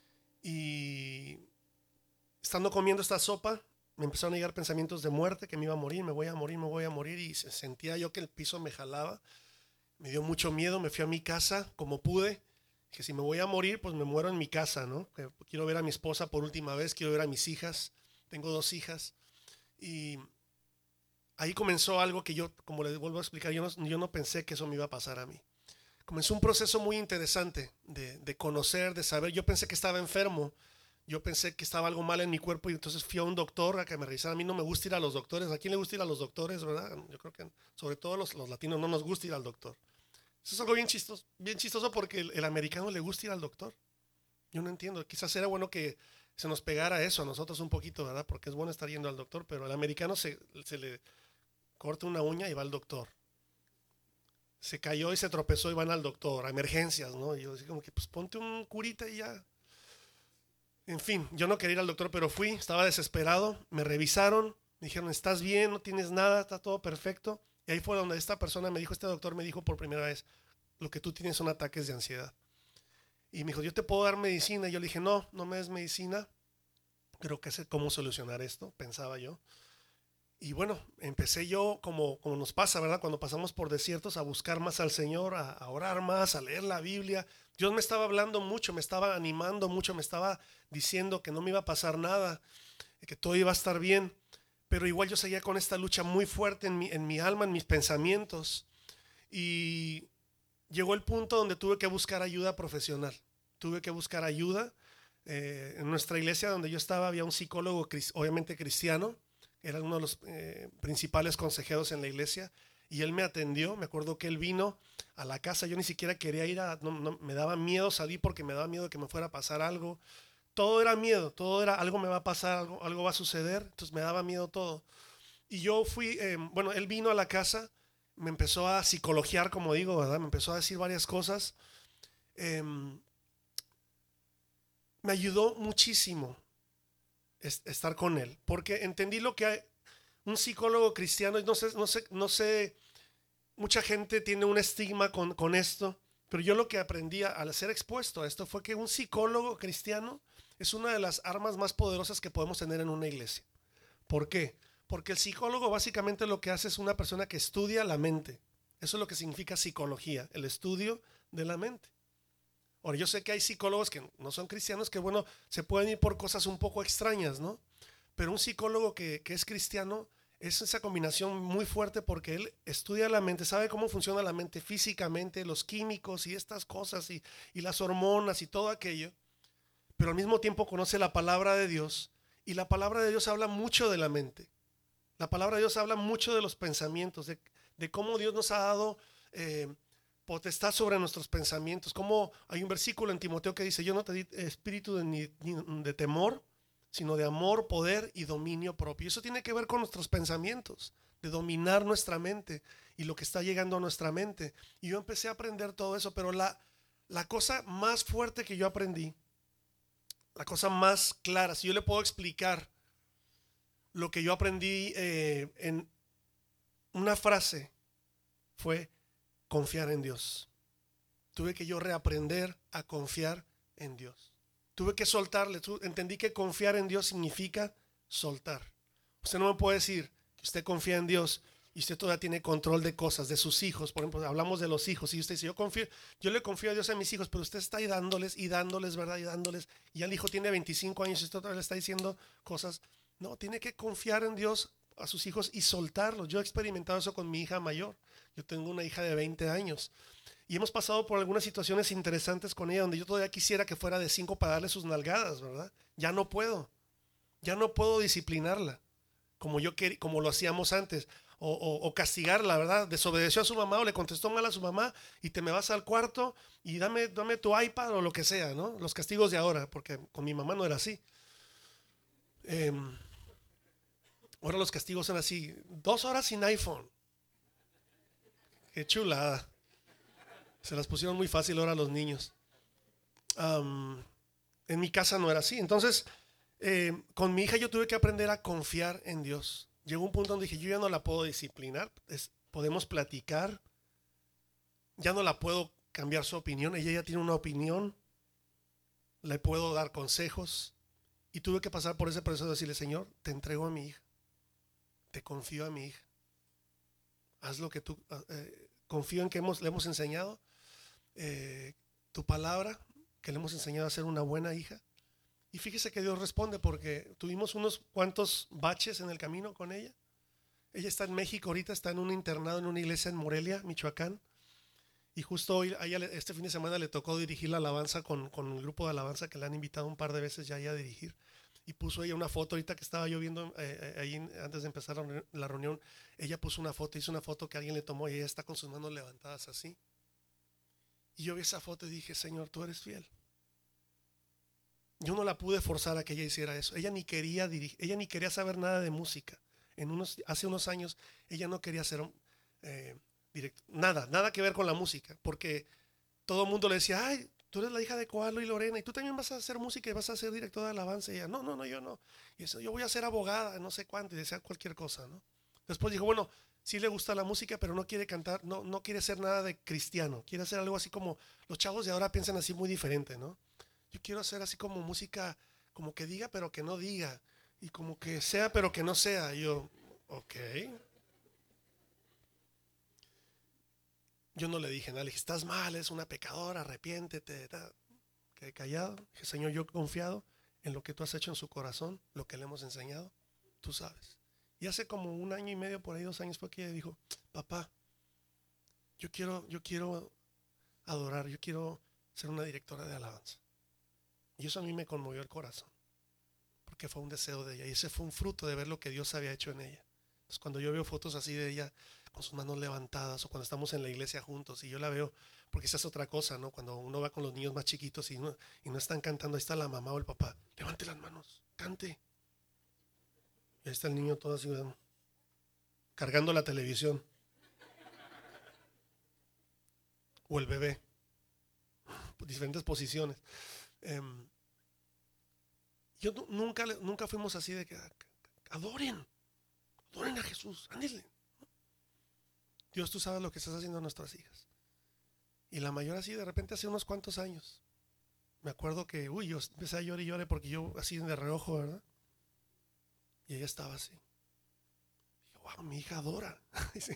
y estando comiendo esta sopa me empezaron a llegar pensamientos de muerte, que me iba a morir, me voy a morir, me voy a morir, y sentía yo que el piso me jalaba. Me dio mucho miedo, me fui a mi casa como pude. Dije, si me voy a morir, pues me muero en mi casa, ¿no? Quiero ver a mi esposa por última vez, quiero ver a mis hijas. Tengo dos hijas. Y ahí comenzó algo que yo, como les vuelvo a explicar, yo no, yo no pensé que eso me iba a pasar a mí. Comenzó un proceso muy interesante de, de conocer, de saber. Yo pensé que estaba enfermo. Yo pensé que estaba algo mal en mi cuerpo y entonces fui a un doctor a que me revisara. A mí no me gusta ir a los doctores. ¿A quién le gusta ir a los doctores, verdad? Yo creo que sobre todo los, los latinos no nos gusta ir al doctor. Eso es algo bien chistoso, bien chistoso porque el, el americano le gusta ir al doctor. Yo no entiendo. Quizás era bueno que se nos pegara eso a nosotros un poquito, ¿verdad? Porque es bueno estar yendo al doctor, pero al americano se, se le corta una uña y va al doctor. Se cayó y se tropezó y van al doctor, a emergencias, ¿no? Y yo decía como que pues ponte un curita y ya. En fin, yo no quería ir al doctor, pero fui, estaba desesperado, me revisaron, me dijeron, ¿estás bien? ¿No tienes nada? ¿Está todo perfecto? Y ahí fue donde esta persona me dijo, este doctor me dijo por primera vez, lo que tú tienes son ataques de ansiedad. Y me dijo, ¿yo te puedo dar medicina? Y yo le dije, no, no me des medicina, creo que sé cómo solucionar esto, pensaba yo. Y bueno, empecé yo como, como nos pasa, ¿verdad? Cuando pasamos por desiertos, a buscar más al Señor, a, a orar más, a leer la Biblia. Dios me estaba hablando mucho, me estaba animando mucho, me estaba diciendo que no me iba a pasar nada, que todo iba a estar bien. Pero igual yo seguía con esta lucha muy fuerte en mi, en mi alma, en mis pensamientos. Y llegó el punto donde tuve que buscar ayuda profesional. Tuve que buscar ayuda. Eh, en nuestra iglesia donde yo estaba había un psicólogo, obviamente cristiano. Era uno de los eh, principales consejeros en la iglesia. Y él me atendió. Me acuerdo que él vino a la casa. Yo ni siquiera quería ir a... No, no, me daba miedo salir porque me daba miedo de que me fuera a pasar algo. Todo era miedo. Todo era algo me va a pasar, algo, algo va a suceder. Entonces me daba miedo todo. Y yo fui... Eh, bueno, él vino a la casa. Me empezó a psicologiar, como digo, ¿verdad? Me empezó a decir varias cosas. Eh, me ayudó muchísimo estar con él, porque entendí lo que hay, un psicólogo cristiano, no sé, no sé, no sé, mucha gente tiene un estigma con, con esto, pero yo lo que aprendí al ser expuesto a esto fue que un psicólogo cristiano es una de las armas más poderosas que podemos tener en una iglesia. ¿Por qué? Porque el psicólogo básicamente lo que hace es una persona que estudia la mente. Eso es lo que significa psicología, el estudio de la mente. Ahora, yo sé que hay psicólogos que no son cristianos que, bueno, se pueden ir por cosas un poco extrañas, ¿no? Pero un psicólogo que, que es cristiano es esa combinación muy fuerte porque él estudia la mente, sabe cómo funciona la mente físicamente, los químicos y estas cosas y, y las hormonas y todo aquello, pero al mismo tiempo conoce la palabra de Dios y la palabra de Dios habla mucho de la mente. La palabra de Dios habla mucho de los pensamientos, de, de cómo Dios nos ha dado... Eh, potestad sobre nuestros pensamientos. Como hay un versículo en Timoteo que dice, yo no te di espíritu de, ni, de temor, sino de amor, poder y dominio propio. Y eso tiene que ver con nuestros pensamientos, de dominar nuestra mente y lo que está llegando a nuestra mente. Y yo empecé a aprender todo eso, pero la, la cosa más fuerte que yo aprendí, la cosa más clara, si yo le puedo explicar lo que yo aprendí eh, en una frase fue confiar en Dios. Tuve que yo reaprender a confiar en Dios. Tuve que soltarle. Entendí que confiar en Dios significa soltar. Usted no me puede decir que usted confía en Dios y usted todavía tiene control de cosas, de sus hijos. Por ejemplo, hablamos de los hijos y usted dice, yo confío, yo le confío a Dios a mis hijos, pero usted está ahí dándoles y dándoles, ¿verdad? Y dándoles. Y ya el hijo tiene veinticinco años y usted todavía le está diciendo cosas. No, tiene que confiar en Dios a sus hijos y soltarlos. Yo he experimentado eso con mi hija mayor. Yo tengo una hija de veinte años. Y hemos pasado por algunas situaciones interesantes con ella donde yo todavía quisiera que fuera de cinco para darle sus nalgadas, ¿verdad? Ya no puedo. Ya no puedo disciplinarla como yo quería, como lo hacíamos antes. O, o, o castigarla, ¿verdad? Desobedeció a su mamá o le contestó mal a su mamá y te me vas al cuarto y dame, dame tu iPad o lo que sea, ¿no? Los castigos de ahora, porque con mi mamá no era así. Eh, ahora los castigos son así, dos horas sin iPhone. Qué chulada. Se las pusieron muy fácil ahora a los niños. Um, en mi casa no era así. Entonces, eh, con mi hija yo tuve que aprender a confiar en Dios. Llegó un punto donde dije, yo ya no la puedo disciplinar. Es, podemos platicar. Ya no la puedo cambiar su opinión. Ella ya tiene una opinión. Le puedo dar consejos. Y tuve que pasar por ese proceso de decirle, Señor, te entrego a mi hija. Te confío a mi hija. Haz lo que tú... Eh, confío en que hemos, le hemos enseñado. Eh, tu palabra, que le hemos enseñado a ser una buena hija. Y fíjese que Dios responde porque tuvimos unos cuantos baches en el camino con ella. Ella está en México ahorita, está en un internado en una iglesia en Morelia, Michoacán. Y justo hoy, a ella, este fin de semana le tocó dirigir la alabanza con, con el grupo de alabanza que le han invitado un par de veces ya a dirigir. Y puso ella una foto, ahorita que estaba yo viendo eh, ahí antes de empezar la reunión, ella puso una foto, hizo una foto que alguien le tomó y ella está con sus manos levantadas así. Y yo vi esa foto y dije, Señor, tú eres fiel. Yo no la pude forzar a que ella hiciera eso. Ella ni quería dirigir, ella ni quería saber nada de música. En unos, hace unos años ella no quería hacer eh, direct, nada, nada que ver con la música, porque todo el mundo le decía, ay, tú eres la hija de Koalo y Lorena y tú también vas a hacer música y vas a ser directora de alabanza. Y ella, no, no, no, yo no. Y eso, yo voy a ser abogada, no sé cuánto, y decía cualquier cosa, ¿no? Después dijo, bueno, sí le gusta la música, pero no quiere cantar, no, no quiere hacer nada de cristiano, quiere hacer algo así como, los chavos de ahora piensan así muy diferente, ¿no? Yo quiero hacer así como música, como que diga pero que no diga, y como que sea pero que no sea. Y yo, ok. Yo no le dije nada, le dije, estás mal, es una pecadora, arrepiéntete. Quedé callado, dije, Señor, yo he confiado en lo que tú has hecho en su corazón, lo que le hemos enseñado, tú sabes. Y hace como un año y medio, por ahí dos años fue que ella dijo, papá, yo quiero, yo quiero adorar, yo quiero ser una directora de alabanza. Y eso a mí me conmovió el corazón, porque fue un deseo de ella. Y ese fue un fruto de ver lo que Dios había hecho en ella. Entonces cuando yo veo fotos así de ella con sus manos levantadas, o cuando estamos en la iglesia juntos y yo la veo, porque esa es otra cosa, ¿no? Cuando uno va con los niños más chiquitos y no, y no están cantando, ahí está la mamá o el papá, levante las manos, cante. Y ahí está el niño todo así, ¿verdad? Cargando la televisión. O el bebé, diferentes posiciones. Eh, yo nunca, nunca fuimos así de que adoren, adoren a Jesús, ándale. Dios, tú sabes lo que estás haciendo a nuestras hijas. Y la mayor así de repente hace unos cuantos años. Me acuerdo que, uy, yo empecé a llorar y lloré porque yo así de reojo, ¿verdad? Y ella estaba así. Y yo, wow, mi hija adora. Sí.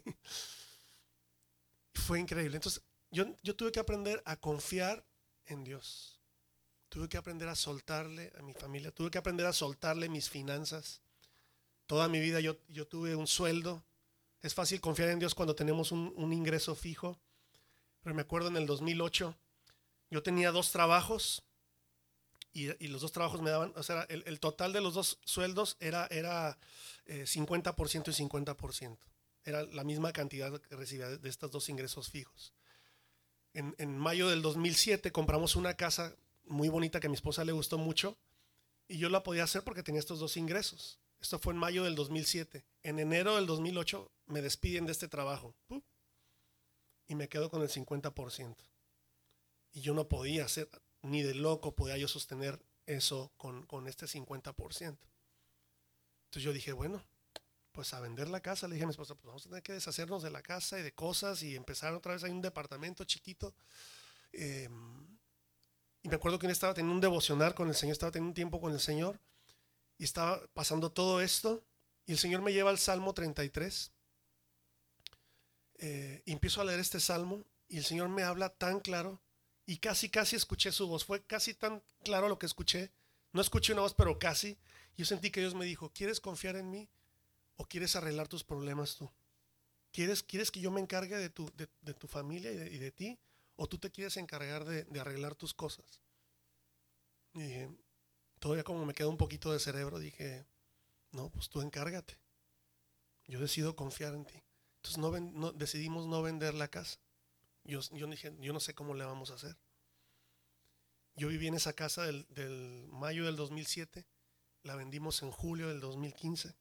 Fue increíble. Entonces, yo, yo tuve que aprender a confiar en Dios. Tuve que aprender a soltarle a mi familia. Tuve que aprender a soltarle mis finanzas. Toda mi vida yo, yo tuve un sueldo. Es fácil confiar en Dios cuando tenemos un, un ingreso fijo. Pero me acuerdo en el dos mil ocho, yo tenía dos trabajos y, y los dos trabajos me daban, o sea, el, el total de los dos sueldos era, era eh, cincuenta por ciento y cincuenta por ciento. Era la misma cantidad que recibía de, de estos dos ingresos fijos. En, en mayo del dos mil siete compramos una casa muy bonita que a mi esposa le gustó mucho y yo la podía hacer porque tenía estos dos ingresos. Esto fue en mayo del dos mil siete. En enero del dos mil ocho me despiden de este trabajo. ¡Pum! Y me quedo con el cincuenta por ciento. Y yo no podía hacer, ni de loco podía yo sostener eso con, con este cincuenta por ciento. Entonces yo dije, bueno, pues a vender la casa. Le dije a mi esposa, pues vamos a tener que deshacernos de la casa y de cosas y empezar otra vez. Hay un departamento chiquito. Eh, y me acuerdo que yo estaba teniendo un devocional con el Señor, estaba teniendo un tiempo con el Señor y estaba pasando todo esto. Y el Señor me lleva al Salmo treinta y tres. Eh, y empiezo a leer este Salmo y el Señor me habla tan claro y casi, casi escuché su voz. Fue casi tan claro lo que escuché. No escuché una voz, pero casi. Yo sentí que Dios me dijo, ¿quieres confiar en mí o quieres arreglar tus problemas tú? ¿Quieres, quieres que yo me encargue de tu, de, de tu familia y de, y de ti? ¿O tú te quieres encargar de, de arreglar tus cosas? Y dije, todavía como me queda un poquito de cerebro, dije, no, pues tú encárgate. Yo decido confiar en ti. Entonces no, ven, no decidimos no vender la casa. Yo, yo dije, yo no sé cómo le vamos a hacer. Yo viví en esa casa del, del mayo del dos mil siete, la vendimos en julio del dos mil quince,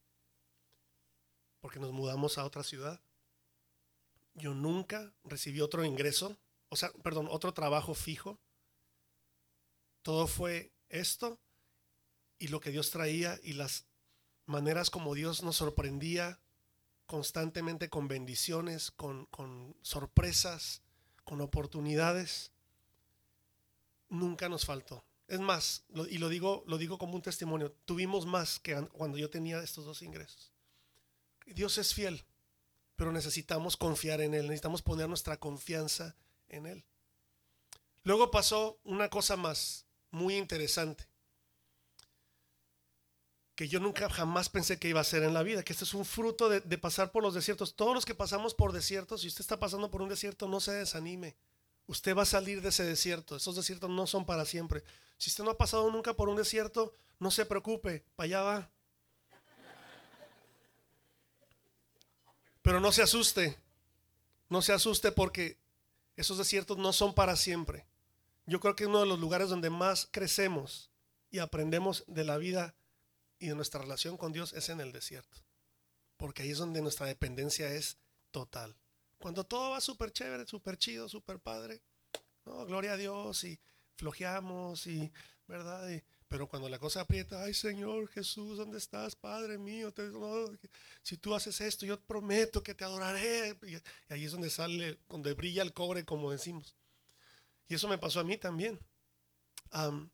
porque nos mudamos a otra ciudad. Yo nunca recibí otro ingreso, o sea, perdón, otro trabajo fijo. Todo fue esto y lo que Dios traía y las maneras como Dios nos sorprendía constantemente con bendiciones, con, con sorpresas, con oportunidades. Nunca nos faltó. Es más, lo, y lo digo, lo digo como un testimonio, tuvimos más que cuando yo tenía estos dos ingresos. Dios es fiel, pero necesitamos confiar en Él, necesitamos poner nuestra confianza en Él. Luego pasó una cosa más muy interesante, que yo nunca jamás pensé que iba a ser en la vida, que este es un fruto de, de pasar por los desiertos. Todos los que pasamos por desiertos, si usted está pasando por un desierto, no se desanime. Usted va a salir de ese desierto. Esos desiertos no son para siempre. Si usted no ha pasado nunca por un desierto, no se preocupe, para allá va. Pero no se asuste, no se asuste porque esos desiertos no son para siempre. Yo creo que uno de los lugares donde más crecemos y aprendemos de la vida y de nuestra relación con Dios es en el desierto, porque ahí es donde nuestra dependencia es total. Cuando todo va súper chévere, súper chido, súper padre, no, gloria a Dios y flojeamos y, ¿verdad? Y, pero cuando la cosa aprieta, ay Señor Jesús, ¿dónde estás, Padre mío? Te, no, si tú haces esto, yo prometo que te adoraré. Y, y ahí es donde sale, donde brilla el cobre, como decimos. Y eso me pasó a mí también. Um,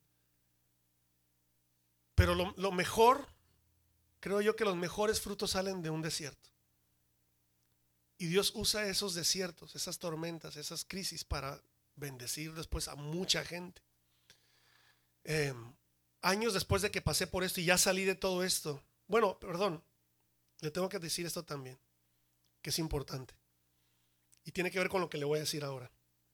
pero lo, lo mejor, creo yo que los mejores frutos salen de un desierto. Y Dios usa esos desiertos, esas tormentas, esas crisis para bendecir después a mucha gente. Eh, años después de que pasé por esto y ya salí de todo esto, bueno, perdón, le tengo que decir esto también, que es importante. Y tiene que ver con lo que le voy a decir ahora.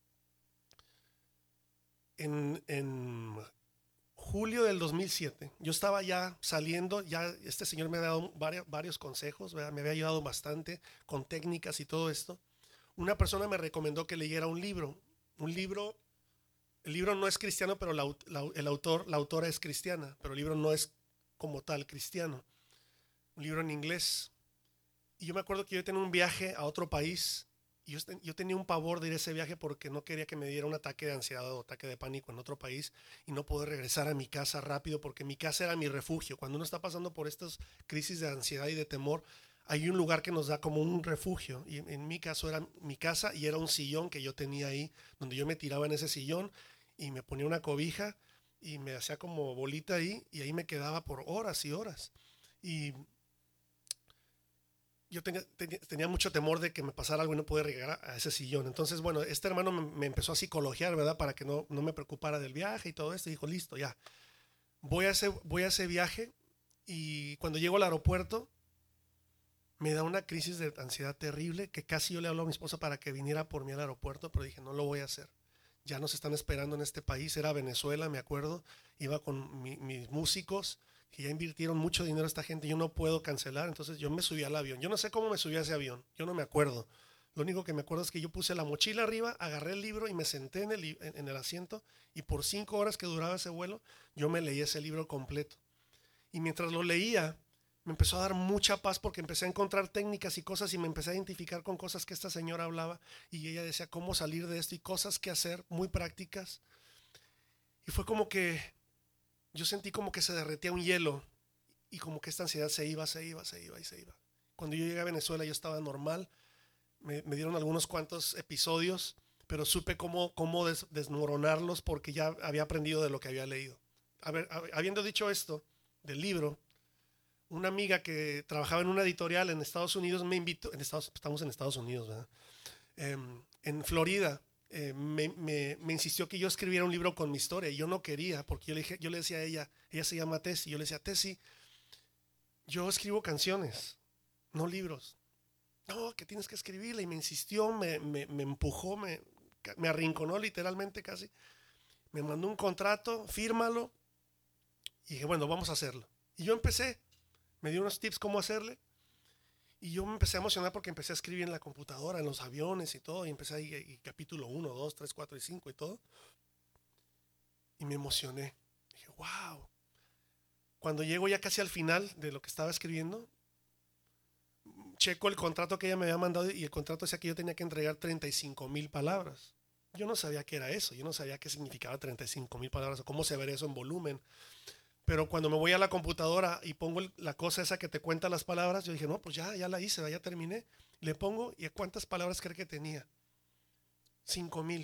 En, en julio del dos mil siete, yo estaba ya saliendo, ya este señor me había dado varios, varios consejos, ¿verdad? Me había ayudado bastante con técnicas y todo esto. Una persona me recomendó que leyera un libro, un libro, el libro no es cristiano, pero la, la, el autor, la autora es cristiana, pero el libro no es como tal cristiano, un libro en inglés. Y yo me acuerdo que yo tenía un viaje a otro país. Y yo, yo tenía un pavor de ir a ese viaje porque no quería que me diera un ataque de ansiedad o ataque de pánico en otro país y no poder regresar a mi casa rápido, porque mi casa era mi refugio. Cuando uno está pasando por estas crisis de ansiedad y de temor, hay un lugar que nos da como un refugio. Y en, en mi caso era mi casa y era un sillón que yo tenía ahí, donde yo me tiraba en ese sillón y me ponía una cobija y me hacía como bolita ahí y ahí me quedaba por horas y horas. Y yo tenía, tenía, tenía mucho temor de que me pasara algo y no poder llegar a, a ese sillón. Entonces, bueno, este hermano me, me empezó a psicologiar, ¿verdad? Para que no, no me preocupara del viaje y todo esto. Y dijo, listo, ya. Voy a, ese, voy a ese viaje y cuando llego al aeropuerto me da una crisis de ansiedad terrible que casi yo le hablo a mi esposa para que viniera por mí al aeropuerto, pero dije, no lo voy a hacer. Ya nos están esperando en este país. Era Venezuela, me acuerdo. Iba con mi, mis músicos, que ya invirtieron mucho dinero esta gente, yo no puedo cancelar, entonces yo me subí al avión. Yo no sé cómo me subí a ese avión, yo no me acuerdo. Lo único que me acuerdo es que yo puse la mochila arriba, agarré el libro y me senté en el, en, en el asiento y por cinco horas que duraba ese vuelo, yo me leí ese libro completo. Y mientras lo leía, me empezó a dar mucha paz porque empecé a encontrar técnicas y cosas y me empecé a identificar con cosas que esta señora hablaba y ella decía cómo salir de esto y cosas que hacer muy prácticas. Y fue como que yo sentí como que se derretía un hielo y como que esta ansiedad se iba, se iba, se iba y se iba. Cuando yo llegué a Venezuela yo estaba normal, me, me dieron algunos cuantos episodios, pero supe cómo, cómo des, desmoronarlos porque ya había aprendido de lo que había leído. A ver, habiendo dicho esto del libro, una amiga que trabajaba en una editorial en Estados Unidos me invitó, en Estados, estamos en Estados Unidos, ¿verdad? Eh, en Florida, eh, me, me, me insistió que yo escribiera un libro con mi historia y yo no quería porque yo le, dije, yo le decía a ella, ella se llama Tessie, yo le decía, Tessie, yo escribo canciones, no libros. No, que tienes que escribirla y me insistió, me, me, me empujó, me, me arrinconó literalmente casi, me mandó un contrato, fírmalo y dije, bueno, vamos a hacerlo. Y yo empecé, me dio unos tips cómo hacerle. Y yo me empecé a emocionar porque empecé a escribir en la computadora, en los aviones y todo. Y empecé ahí, y capítulo uno, dos, tres, cuatro y cinco y todo. Y me emocioné. Dije, wow. Cuando llego ya casi al final de lo que estaba escribiendo, checo el contrato que ella me había mandado y el contrato decía que yo tenía que entregar treinta y cinco mil palabras. Yo no sabía qué era eso. Yo no sabía qué significaba treinta y cinco mil palabras o cómo se vería eso en volumen. Pero cuando me voy a la computadora y pongo la cosa esa que te cuenta las palabras, yo dije, no, pues ya, ya la hice, ya terminé. Le pongo, ¿y cuántas palabras cree que tenía? Cinco mil.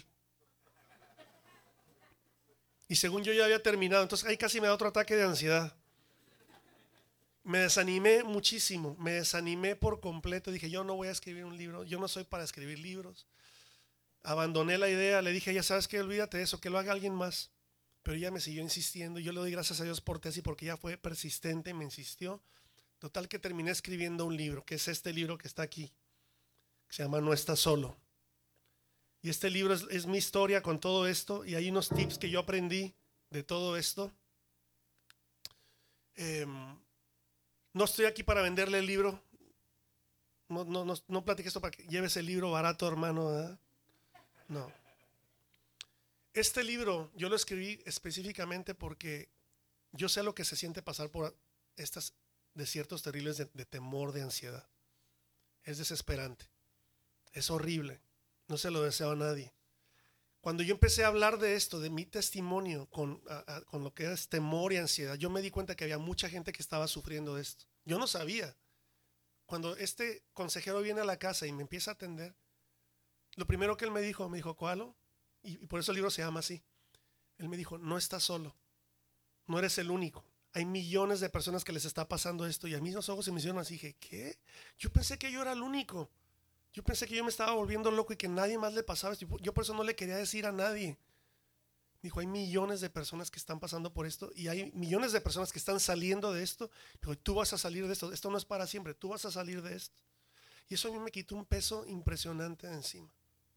Y según yo ya había terminado, entonces ahí casi me da otro ataque de ansiedad. Me desanimé muchísimo, me desanimé por completo. Dije, yo no voy a escribir un libro, yo no soy para escribir libros. Abandoné la idea, le dije, ya sabes que olvídate de eso, que lo haga alguien más. Pero ella me siguió insistiendo. Yo le doy gracias a Dios por Tessie porque ella fue persistente, me insistió. Total que terminé escribiendo un libro, que es este libro que está aquí, que se llama No Estás Solo. Y este libro es, es mi historia con todo esto y hay unos tips que yo aprendí de todo esto. Eh, no estoy aquí para venderle el libro. No, no, no, no platique esto para que lleves el libro barato, hermano, ¿verdad? No. Este libro yo lo escribí específicamente porque yo sé lo que se siente pasar por estos desiertos terribles de, de temor, de ansiedad. Es desesperante, es horrible, no se lo deseo a nadie. Cuando yo empecé a hablar de esto, de mi testimonio con, a, a, con lo que es temor y ansiedad, yo me di cuenta que había mucha gente que estaba sufriendo de esto. Yo no sabía. Cuando este consejero viene a la casa y me empieza a atender, lo primero que él me dijo, me dijo, Koalo, y, y por eso el libro se llama así. Él me dijo, no estás solo, no eres el único. Hay millones de personas que les está pasando esto. Y a mí los ojos se me hicieron así, dije, ¿qué? Yo pensé que yo era el único. Yo pensé que yo me estaba volviendo loco y que nadie más le pasaba esto. Yo por eso no le quería decir a nadie. Dijo, hay millones de personas que están pasando por esto y hay millones de personas que están saliendo de esto. Dijo, tú vas a salir de esto. Esto no es para siempre, tú vas a salir de esto. Y eso a mí me quitó un peso impresionante de encima.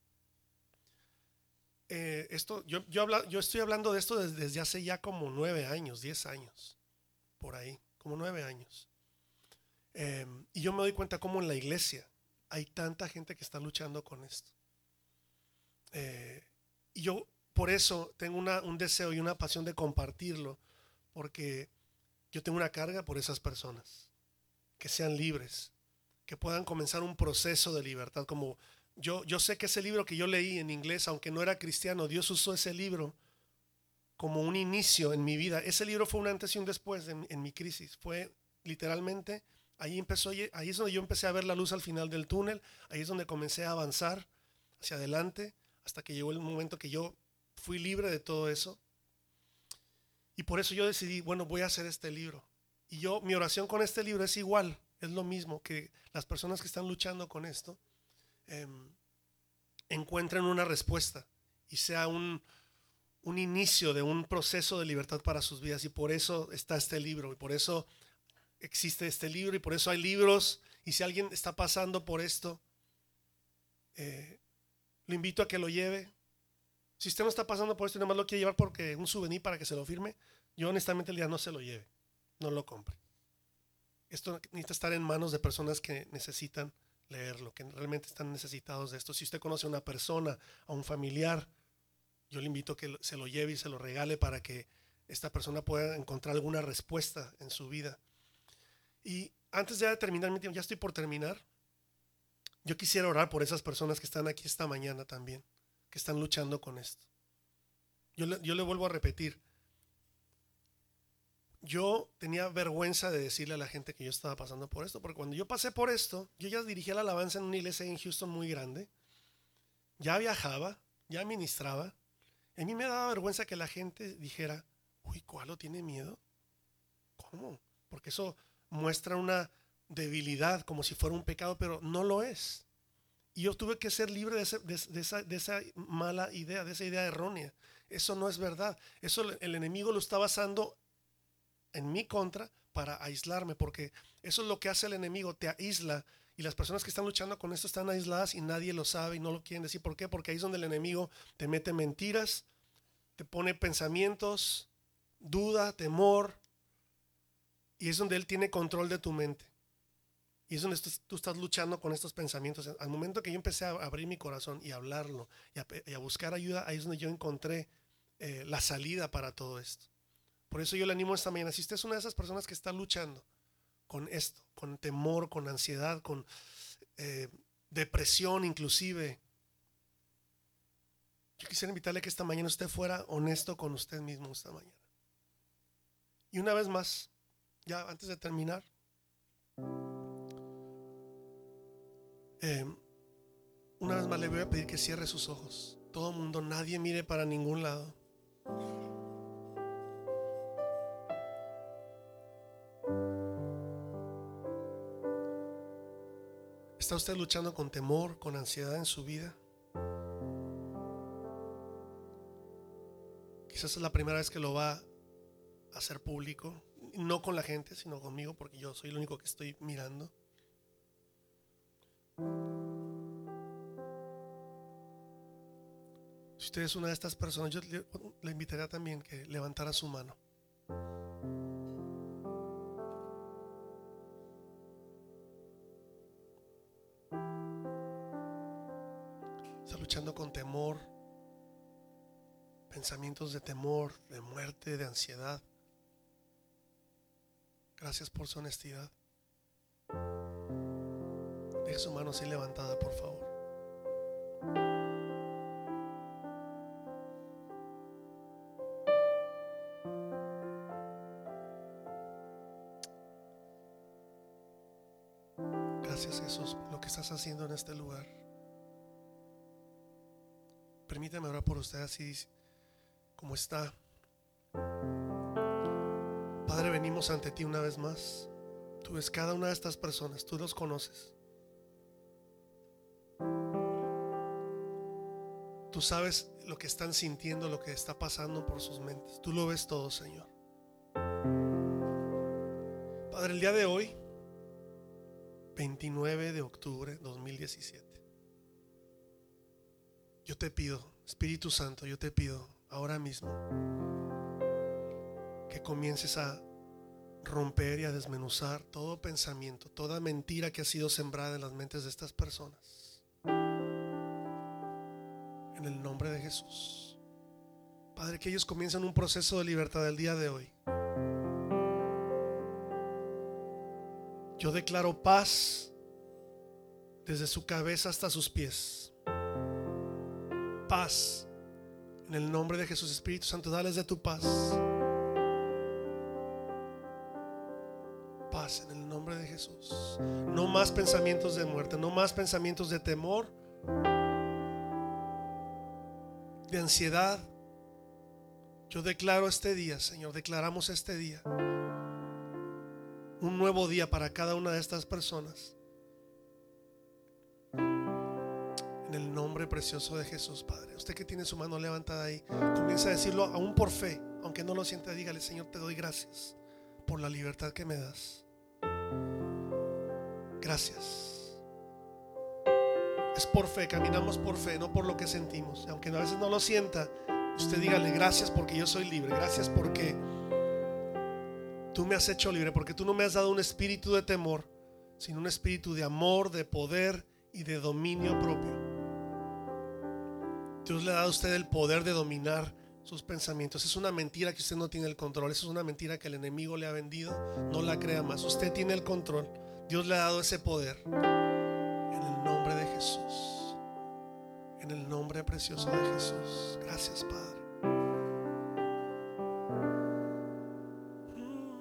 Eh, esto, yo, yo, habla, yo estoy hablando de esto desde, desde hace ya como nueve años, diez años, por ahí, como nueve años. Eh, y yo me doy cuenta cómo en la iglesia hay tanta gente que está luchando con esto. Eh, y yo por eso tengo una, un deseo y una pasión de compartirlo, porque yo tengo una carga por esas personas, que sean libres, que puedan comenzar un proceso de libertad. Como yo, yo sé que ese libro que yo leí en inglés, aunque no era cristiano, Dios usó ese libro como un inicio en mi vida. Ese libro fue un antes y un después en, en mi crisis. Fue literalmente, ahí, empezó, ahí es donde yo empecé a ver la luz al final del túnel, ahí es donde comencé a avanzar hacia adelante, hasta que llegó el momento que yo fui libre de todo eso. Y por eso yo decidí, bueno, voy a hacer este libro. Y yo, mi oración con este libro es igual, es lo mismo, que las personas que están luchando con esto eh, encuentren una respuesta y sea un, un inicio de un proceso de libertad para sus vidas. Y por eso está este libro, y por eso existe este libro, y por eso hay libros. Y si alguien está pasando por esto, eh, lo invito a que lo lleve. Si usted no está pasando por esto y nada más lo quiere llevar porque un souvenir para que se lo firme, yo honestamente le diría, no se lo lleve, no lo compre. Esto necesita estar en manos de personas que necesitan leerlo, que realmente están necesitados de esto. Si usted conoce a una persona, a un familiar, yo le invito a que se lo lleve y se lo regale para que esta persona pueda encontrar alguna respuesta en su vida. Y antes ya de terminar mi tiempo, ya estoy por terminar, yo quisiera orar por esas personas que están aquí esta mañana también, que están luchando con esto. Yo le, yo le vuelvo a repetir, yo tenía vergüenza de decirle a la gente que yo estaba pasando por esto, porque cuando yo pasé por esto, yo ya dirigía la alabanza en una iglesia en Houston muy grande, ya viajaba, ya ministraba. A mí me daba vergüenza que la gente dijera, uy, ¿cuál tiene miedo? ¿Cómo? Porque eso muestra una debilidad, como si fuera un pecado, pero no lo es. Y yo tuve que ser libre de, ese, de, de, esa, de esa mala idea, de esa idea errónea. Eso no es verdad. Eso el enemigo lo está basando en mi contra para aislarme, porque eso es lo que hace el enemigo, te aísla. Y las personas que están luchando con esto están aisladas y nadie lo sabe y no lo quieren decir. ¿Por qué? Porque ahí es donde el enemigo te mete mentiras, te pone pensamientos, duda, temor, y es donde él tiene control de tu mente. Y es donde tú estás luchando con estos pensamientos. Al momento que yo empecé a abrir mi corazón y a hablarlo y a, y a buscar ayuda, ahí es donde yo encontré eh, la salida para todo esto. Por eso yo le animo esta mañana. Si usted es una de esas personas que está luchando con esto, con temor, con ansiedad, con eh, depresión inclusive, yo quisiera invitarle que esta mañana usted fuera honesto con usted mismo esta mañana. Y una vez más, ya antes de terminar, eh, una vez más le voy a pedir que cierre sus ojos. Todo el mundo, nadie mire para ningún lado. ¿Está usted luchando con temor, con ansiedad en su vida? Quizás es la primera vez que lo va a hacer público, no con la gente, sino conmigo, porque yo soy el único que estoy mirando. Si usted es una de estas personas, yo le, le invitaría también que levantara su mano. Está luchando con temor, pensamientos de temor, de muerte, de ansiedad. Gracias por su honestidad. Deje su mano así levantada, por favor. Gracias, Jesús, por lo que estás haciendo en este lugar. Permítame orar por usted así como está. Padre, venimos ante ti una vez más. Tú ves cada una de estas personas, tú los conoces. Tú sabes lo que están sintiendo, lo que está pasando por sus mentes. Tú lo ves todo, Señor. Padre, el día de hoy, veintinueve de octubre de dos mil diecisiete, yo te pido, Espíritu Santo, yo te pido ahora mismo que comiences a romper y a desmenuzar todo pensamiento, toda mentira que ha sido sembrada en las mentes de estas personas. En el nombre de Jesús. Padre, que ellos comiencen un proceso de libertad el día de hoy. Yo declaro paz desde su cabeza hasta sus pies. Paz. En el nombre de Jesús. Espíritu Santo, dales de tu paz. Paz en el nombre de Jesús. No más pensamientos de muerte, no más pensamientos de temor, de ansiedad. Yo declaro este día, Señor, declaramos este día un nuevo día para cada una de estas personas. En el nombre precioso de Jesús, Padre. Usted que tiene su mano levantada ahí, comienza a decirlo aún por fe, aunque no lo sienta, dígale: Señor, te doy gracias por la libertad que me das. Gracias. Es por fe, caminamos por fe, no por lo que sentimos. Aunque a veces no lo sienta, usted dígale: gracias porque yo soy libre. Gracias porque tú me has hecho libre, porque tú no me has dado un espíritu de temor, sino un espíritu de amor, de poder y de dominio propio. Dios le ha dado a usted el poder de dominar sus pensamientos. Es una mentira que usted no tiene el control. Esa es una mentira que el enemigo le ha vendido. No la crea más. Usted tiene el control. Dios le ha dado ese poder. En el nombre de Jesús. En el nombre precioso de Jesús. Gracias, Padre.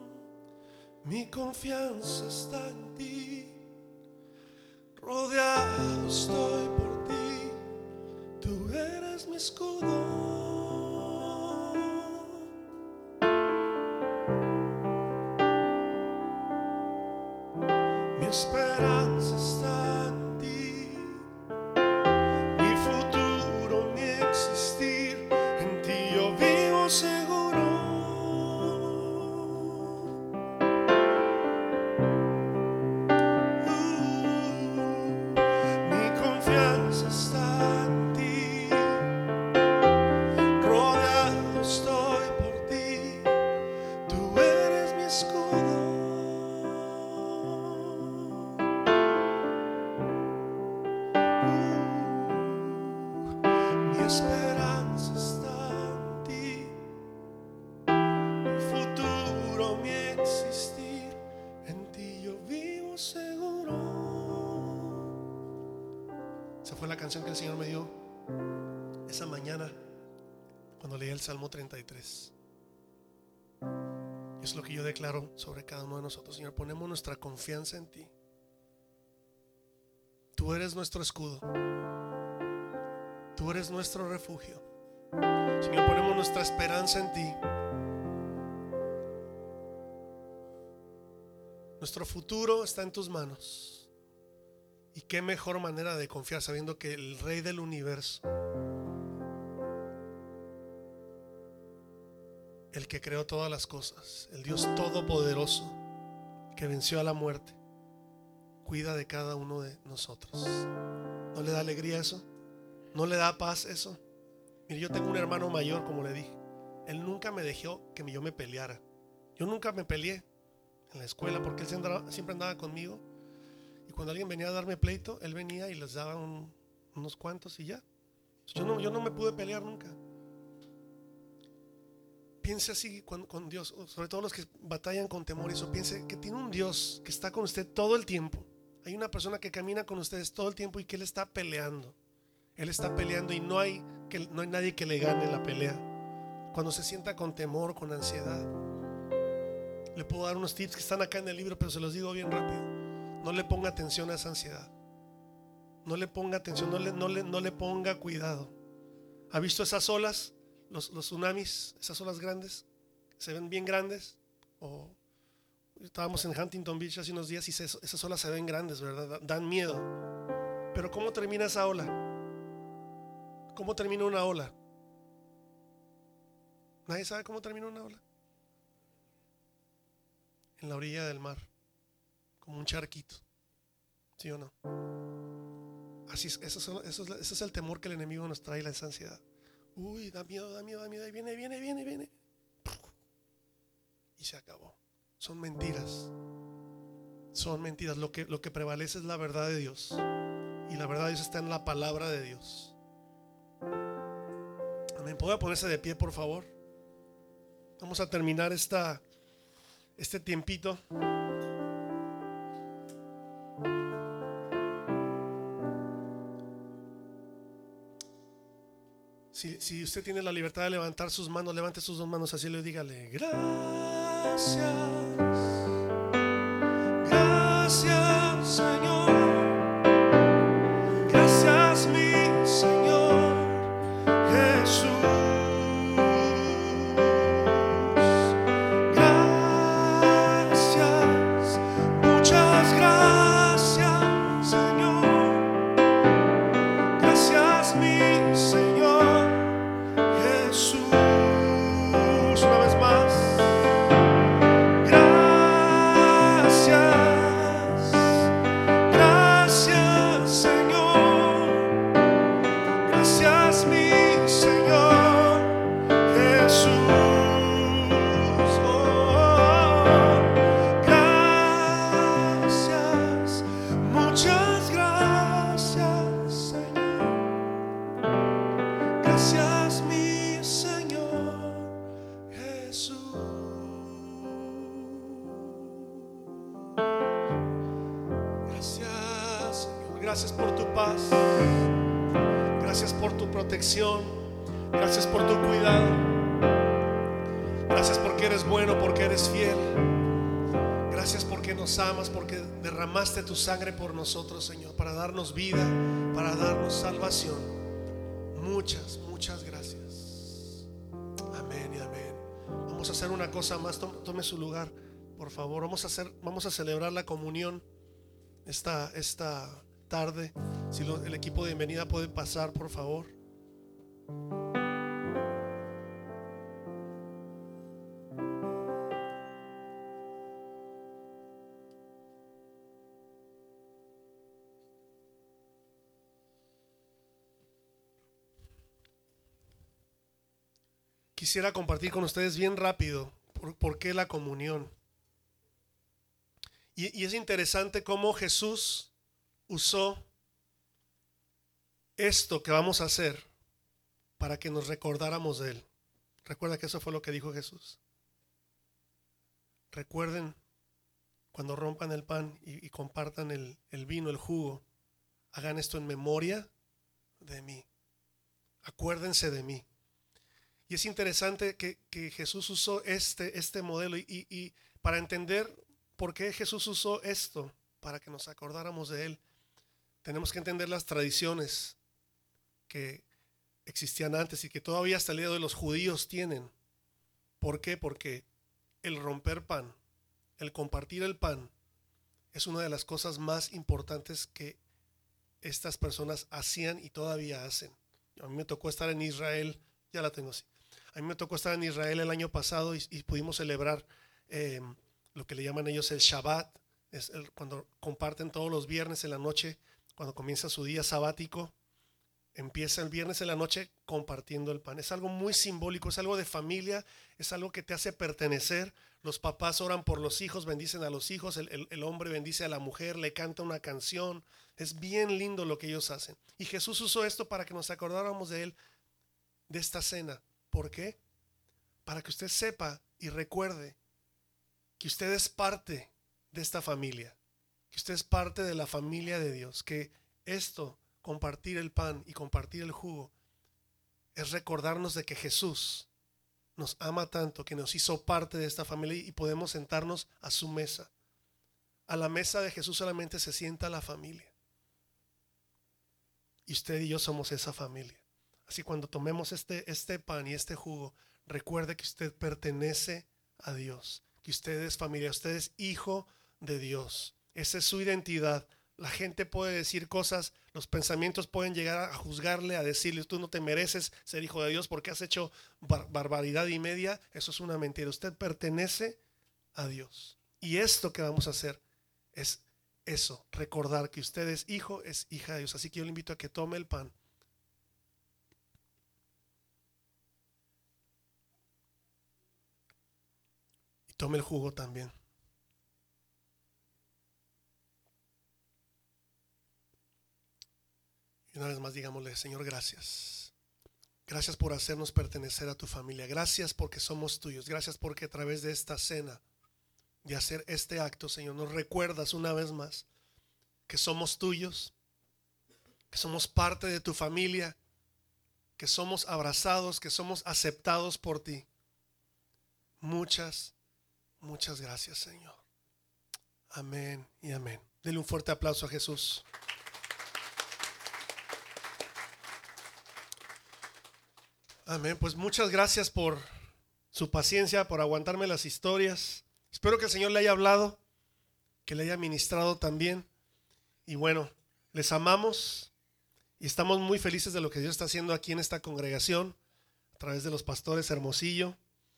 confianza está en ti, rodeado estoy por ti, tú eres mi escudo. Mi esperanza está en ti, mi futuro, mi existir, en ti yo vivo seguro. Está en ti, rodeado estoy por ti, tú eres mi escudo. Uh, mi esperanza está en ti, mi futuro, mi existir, en ti yo vivo seguro. Esa fue la canción que el Señor me dio esa mañana cuando leí el Salmo treinta y tres. Es lo que yo declaro sobre cada uno de nosotros. Señor, ponemos nuestra confianza en ti. Tú eres nuestro escudo, tú eres nuestro refugio. Señor, ponemos nuestra esperanza en ti. Nuestro futuro está en tus manos. Y qué mejor manera de confiar sabiendo que el Rey del universo, el que creó todas las cosas, el Dios todopoderoso que venció a la muerte, cuida de cada uno de nosotros. ¿No le da alegría eso? ¿No le da paz eso? Mire, yo tengo un hermano mayor, como le dije. Él nunca me dejó que yo me peleara. Yo nunca me peleé en la escuela porque él siempre andaba, siempre andaba conmigo. Y cuando alguien venía a darme pleito, él venía y les daba un, unos cuantos y ya. Yo no, yo no me pude pelear nunca. Piense así con, con Dios, sobre todo los que batallan con temor. Eso, piense que tiene un Dios que está con usted todo el tiempo. Hay una persona que camina con ustedes todo el tiempo y que Él está peleando. Él está peleando y no hay, que, no hay nadie que le gane la pelea. Cuando se sienta con temor, con ansiedad, le puedo dar unos tips que están acá en el libro, pero se los digo bien rápido. No le ponga atención a esa ansiedad. No le ponga atención, no le, no le, no le ponga cuidado. ¿Ha visto esas olas? Los, los tsunamis, esas olas grandes, se ven bien grandes. O, estábamos en Huntington Beach hace unos días y se, esas olas se ven grandes, ¿verdad? Dan miedo. Pero ¿cómo termina esa ola? ¿Cómo termina una ola? ¿Nadie sabe cómo termina una ola? En la orilla del mar, como un charquito. ¿Sí o no? Así es, eso es, eso es, ese es el temor que el enemigo nos trae, la ansiedad. Uy, da miedo, da miedo, da miedo. Ahí viene, viene, viene, viene. Y se acabó. Son mentiras. Son mentiras. Lo que, lo que prevalece es la verdad de Dios. Y la verdad de Dios está en la palabra de Dios. Amén. ¿Puede ponerse de pie, por favor? Vamos a terminar esta, este tiempito. Si, si usted tiene la libertad de levantar sus manos, levante sus dos manos así y dígale: gracias, gracias Señor, gracias mi Señor Jesús, gracias, muchas gracias Señor, gracias mi Señor Jesús. Una vez más, gracias, gracias Señor, gracias mi Señor Jesús. Oh, gracias, muchas gracias Señor, gracias mi Señor Jesús. Gracias Señor, gracias por tu paz, gracias por tu protección, gracias por tu cuidado, gracias porque eres bueno, porque eres fiel. Gracias Gracias porque nos amas, porque derramaste tu sangre por nosotros, Señor, para darnos vida, para darnos salvación. Muchas, muchas gracias. Amén y amén. Vamos a hacer una cosa más. Tome su lugar, por favor. Vamos a hacer, vamos a celebrar la comunión esta, esta tarde. Si lo, el equipo de bienvenida puede pasar, por favor. Quisiera compartir con ustedes bien rápido por, por qué la comunión. Y, y es interesante cómo Jesús usó esto que vamos a hacer para que nos recordáramos de Él. Recuerda que eso fue lo que dijo Jesús. Recuerden cuando rompan el pan y, y compartan el, el vino, el jugo, hagan esto en memoria de mí. Acuérdense de mí. Y es interesante que, que Jesús usó este, este modelo y, y, y para entender por qué Jesús usó esto, para que nos acordáramos de Él, tenemos que entender las tradiciones que existían antes y que todavía hasta el día de hoy los judíos tienen. ¿Por qué? Porque el romper pan, el compartir el pan, es una de las cosas más importantes que estas personas hacían y todavía hacen. A mí me tocó estar en Israel, ya la tengo así. A mí me tocó estar en Israel el año pasado y, y pudimos celebrar eh, lo que le llaman ellos el Shabbat, es el, cuando comparten todos los viernes en la noche, cuando comienza su día sabático, empieza el viernes en la noche compartiendo el pan. Es algo muy simbólico, es algo de familia, es algo que te hace pertenecer. Los papás oran por los hijos, bendicen a los hijos, el, el, el hombre bendice a la mujer, le canta una canción. Es bien lindo lo que ellos hacen. Y Jesús usó esto para que nos acordáramos de Él, de esta cena. ¿Por qué? Para que usted sepa y recuerde que usted es parte de esta familia, que usted es parte de la familia de Dios, que esto, compartir el pan y compartir el jugo, es recordarnos de que Jesús nos ama tanto, que nos hizo parte de esta familia y podemos sentarnos a su mesa. A la mesa de Jesús solamente se sienta la familia. Y usted y yo somos esa familia. Así cuando tomemos este, este pan y este jugo, recuerde que usted pertenece a Dios, que usted es familia, usted es hijo de Dios. Esa es su identidad. La gente puede decir cosas, los pensamientos pueden llegar a juzgarle, a decirle, tú no te mereces ser hijo de Dios porque has hecho bar- barbaridad y media. Eso es una mentira. Usted pertenece a Dios. Y esto que vamos a hacer es eso, recordar que usted es hijo, es hija de Dios. Así que yo le invito a que tome el pan. Tome el jugo también. Y una vez más digámosle, Señor, gracias. Gracias por hacernos pertenecer a tu familia. Gracias porque somos tuyos. Gracias porque a través de esta cena, de hacer este acto, Señor, nos recuerdas una vez más que somos tuyos, que somos parte de tu familia, que somos abrazados, que somos aceptados por ti. Muchas Muchas gracias, Señor. Amén y amén. Dele un fuerte aplauso a Jesús. Amén. Pues muchas gracias por su paciencia, por aguantarme las historias. Espero que el Señor le haya hablado, que le haya ministrado también. Y bueno, les amamos y estamos muy felices de lo que Dios está haciendo aquí en esta congregación a través de los pastores Hermosillo.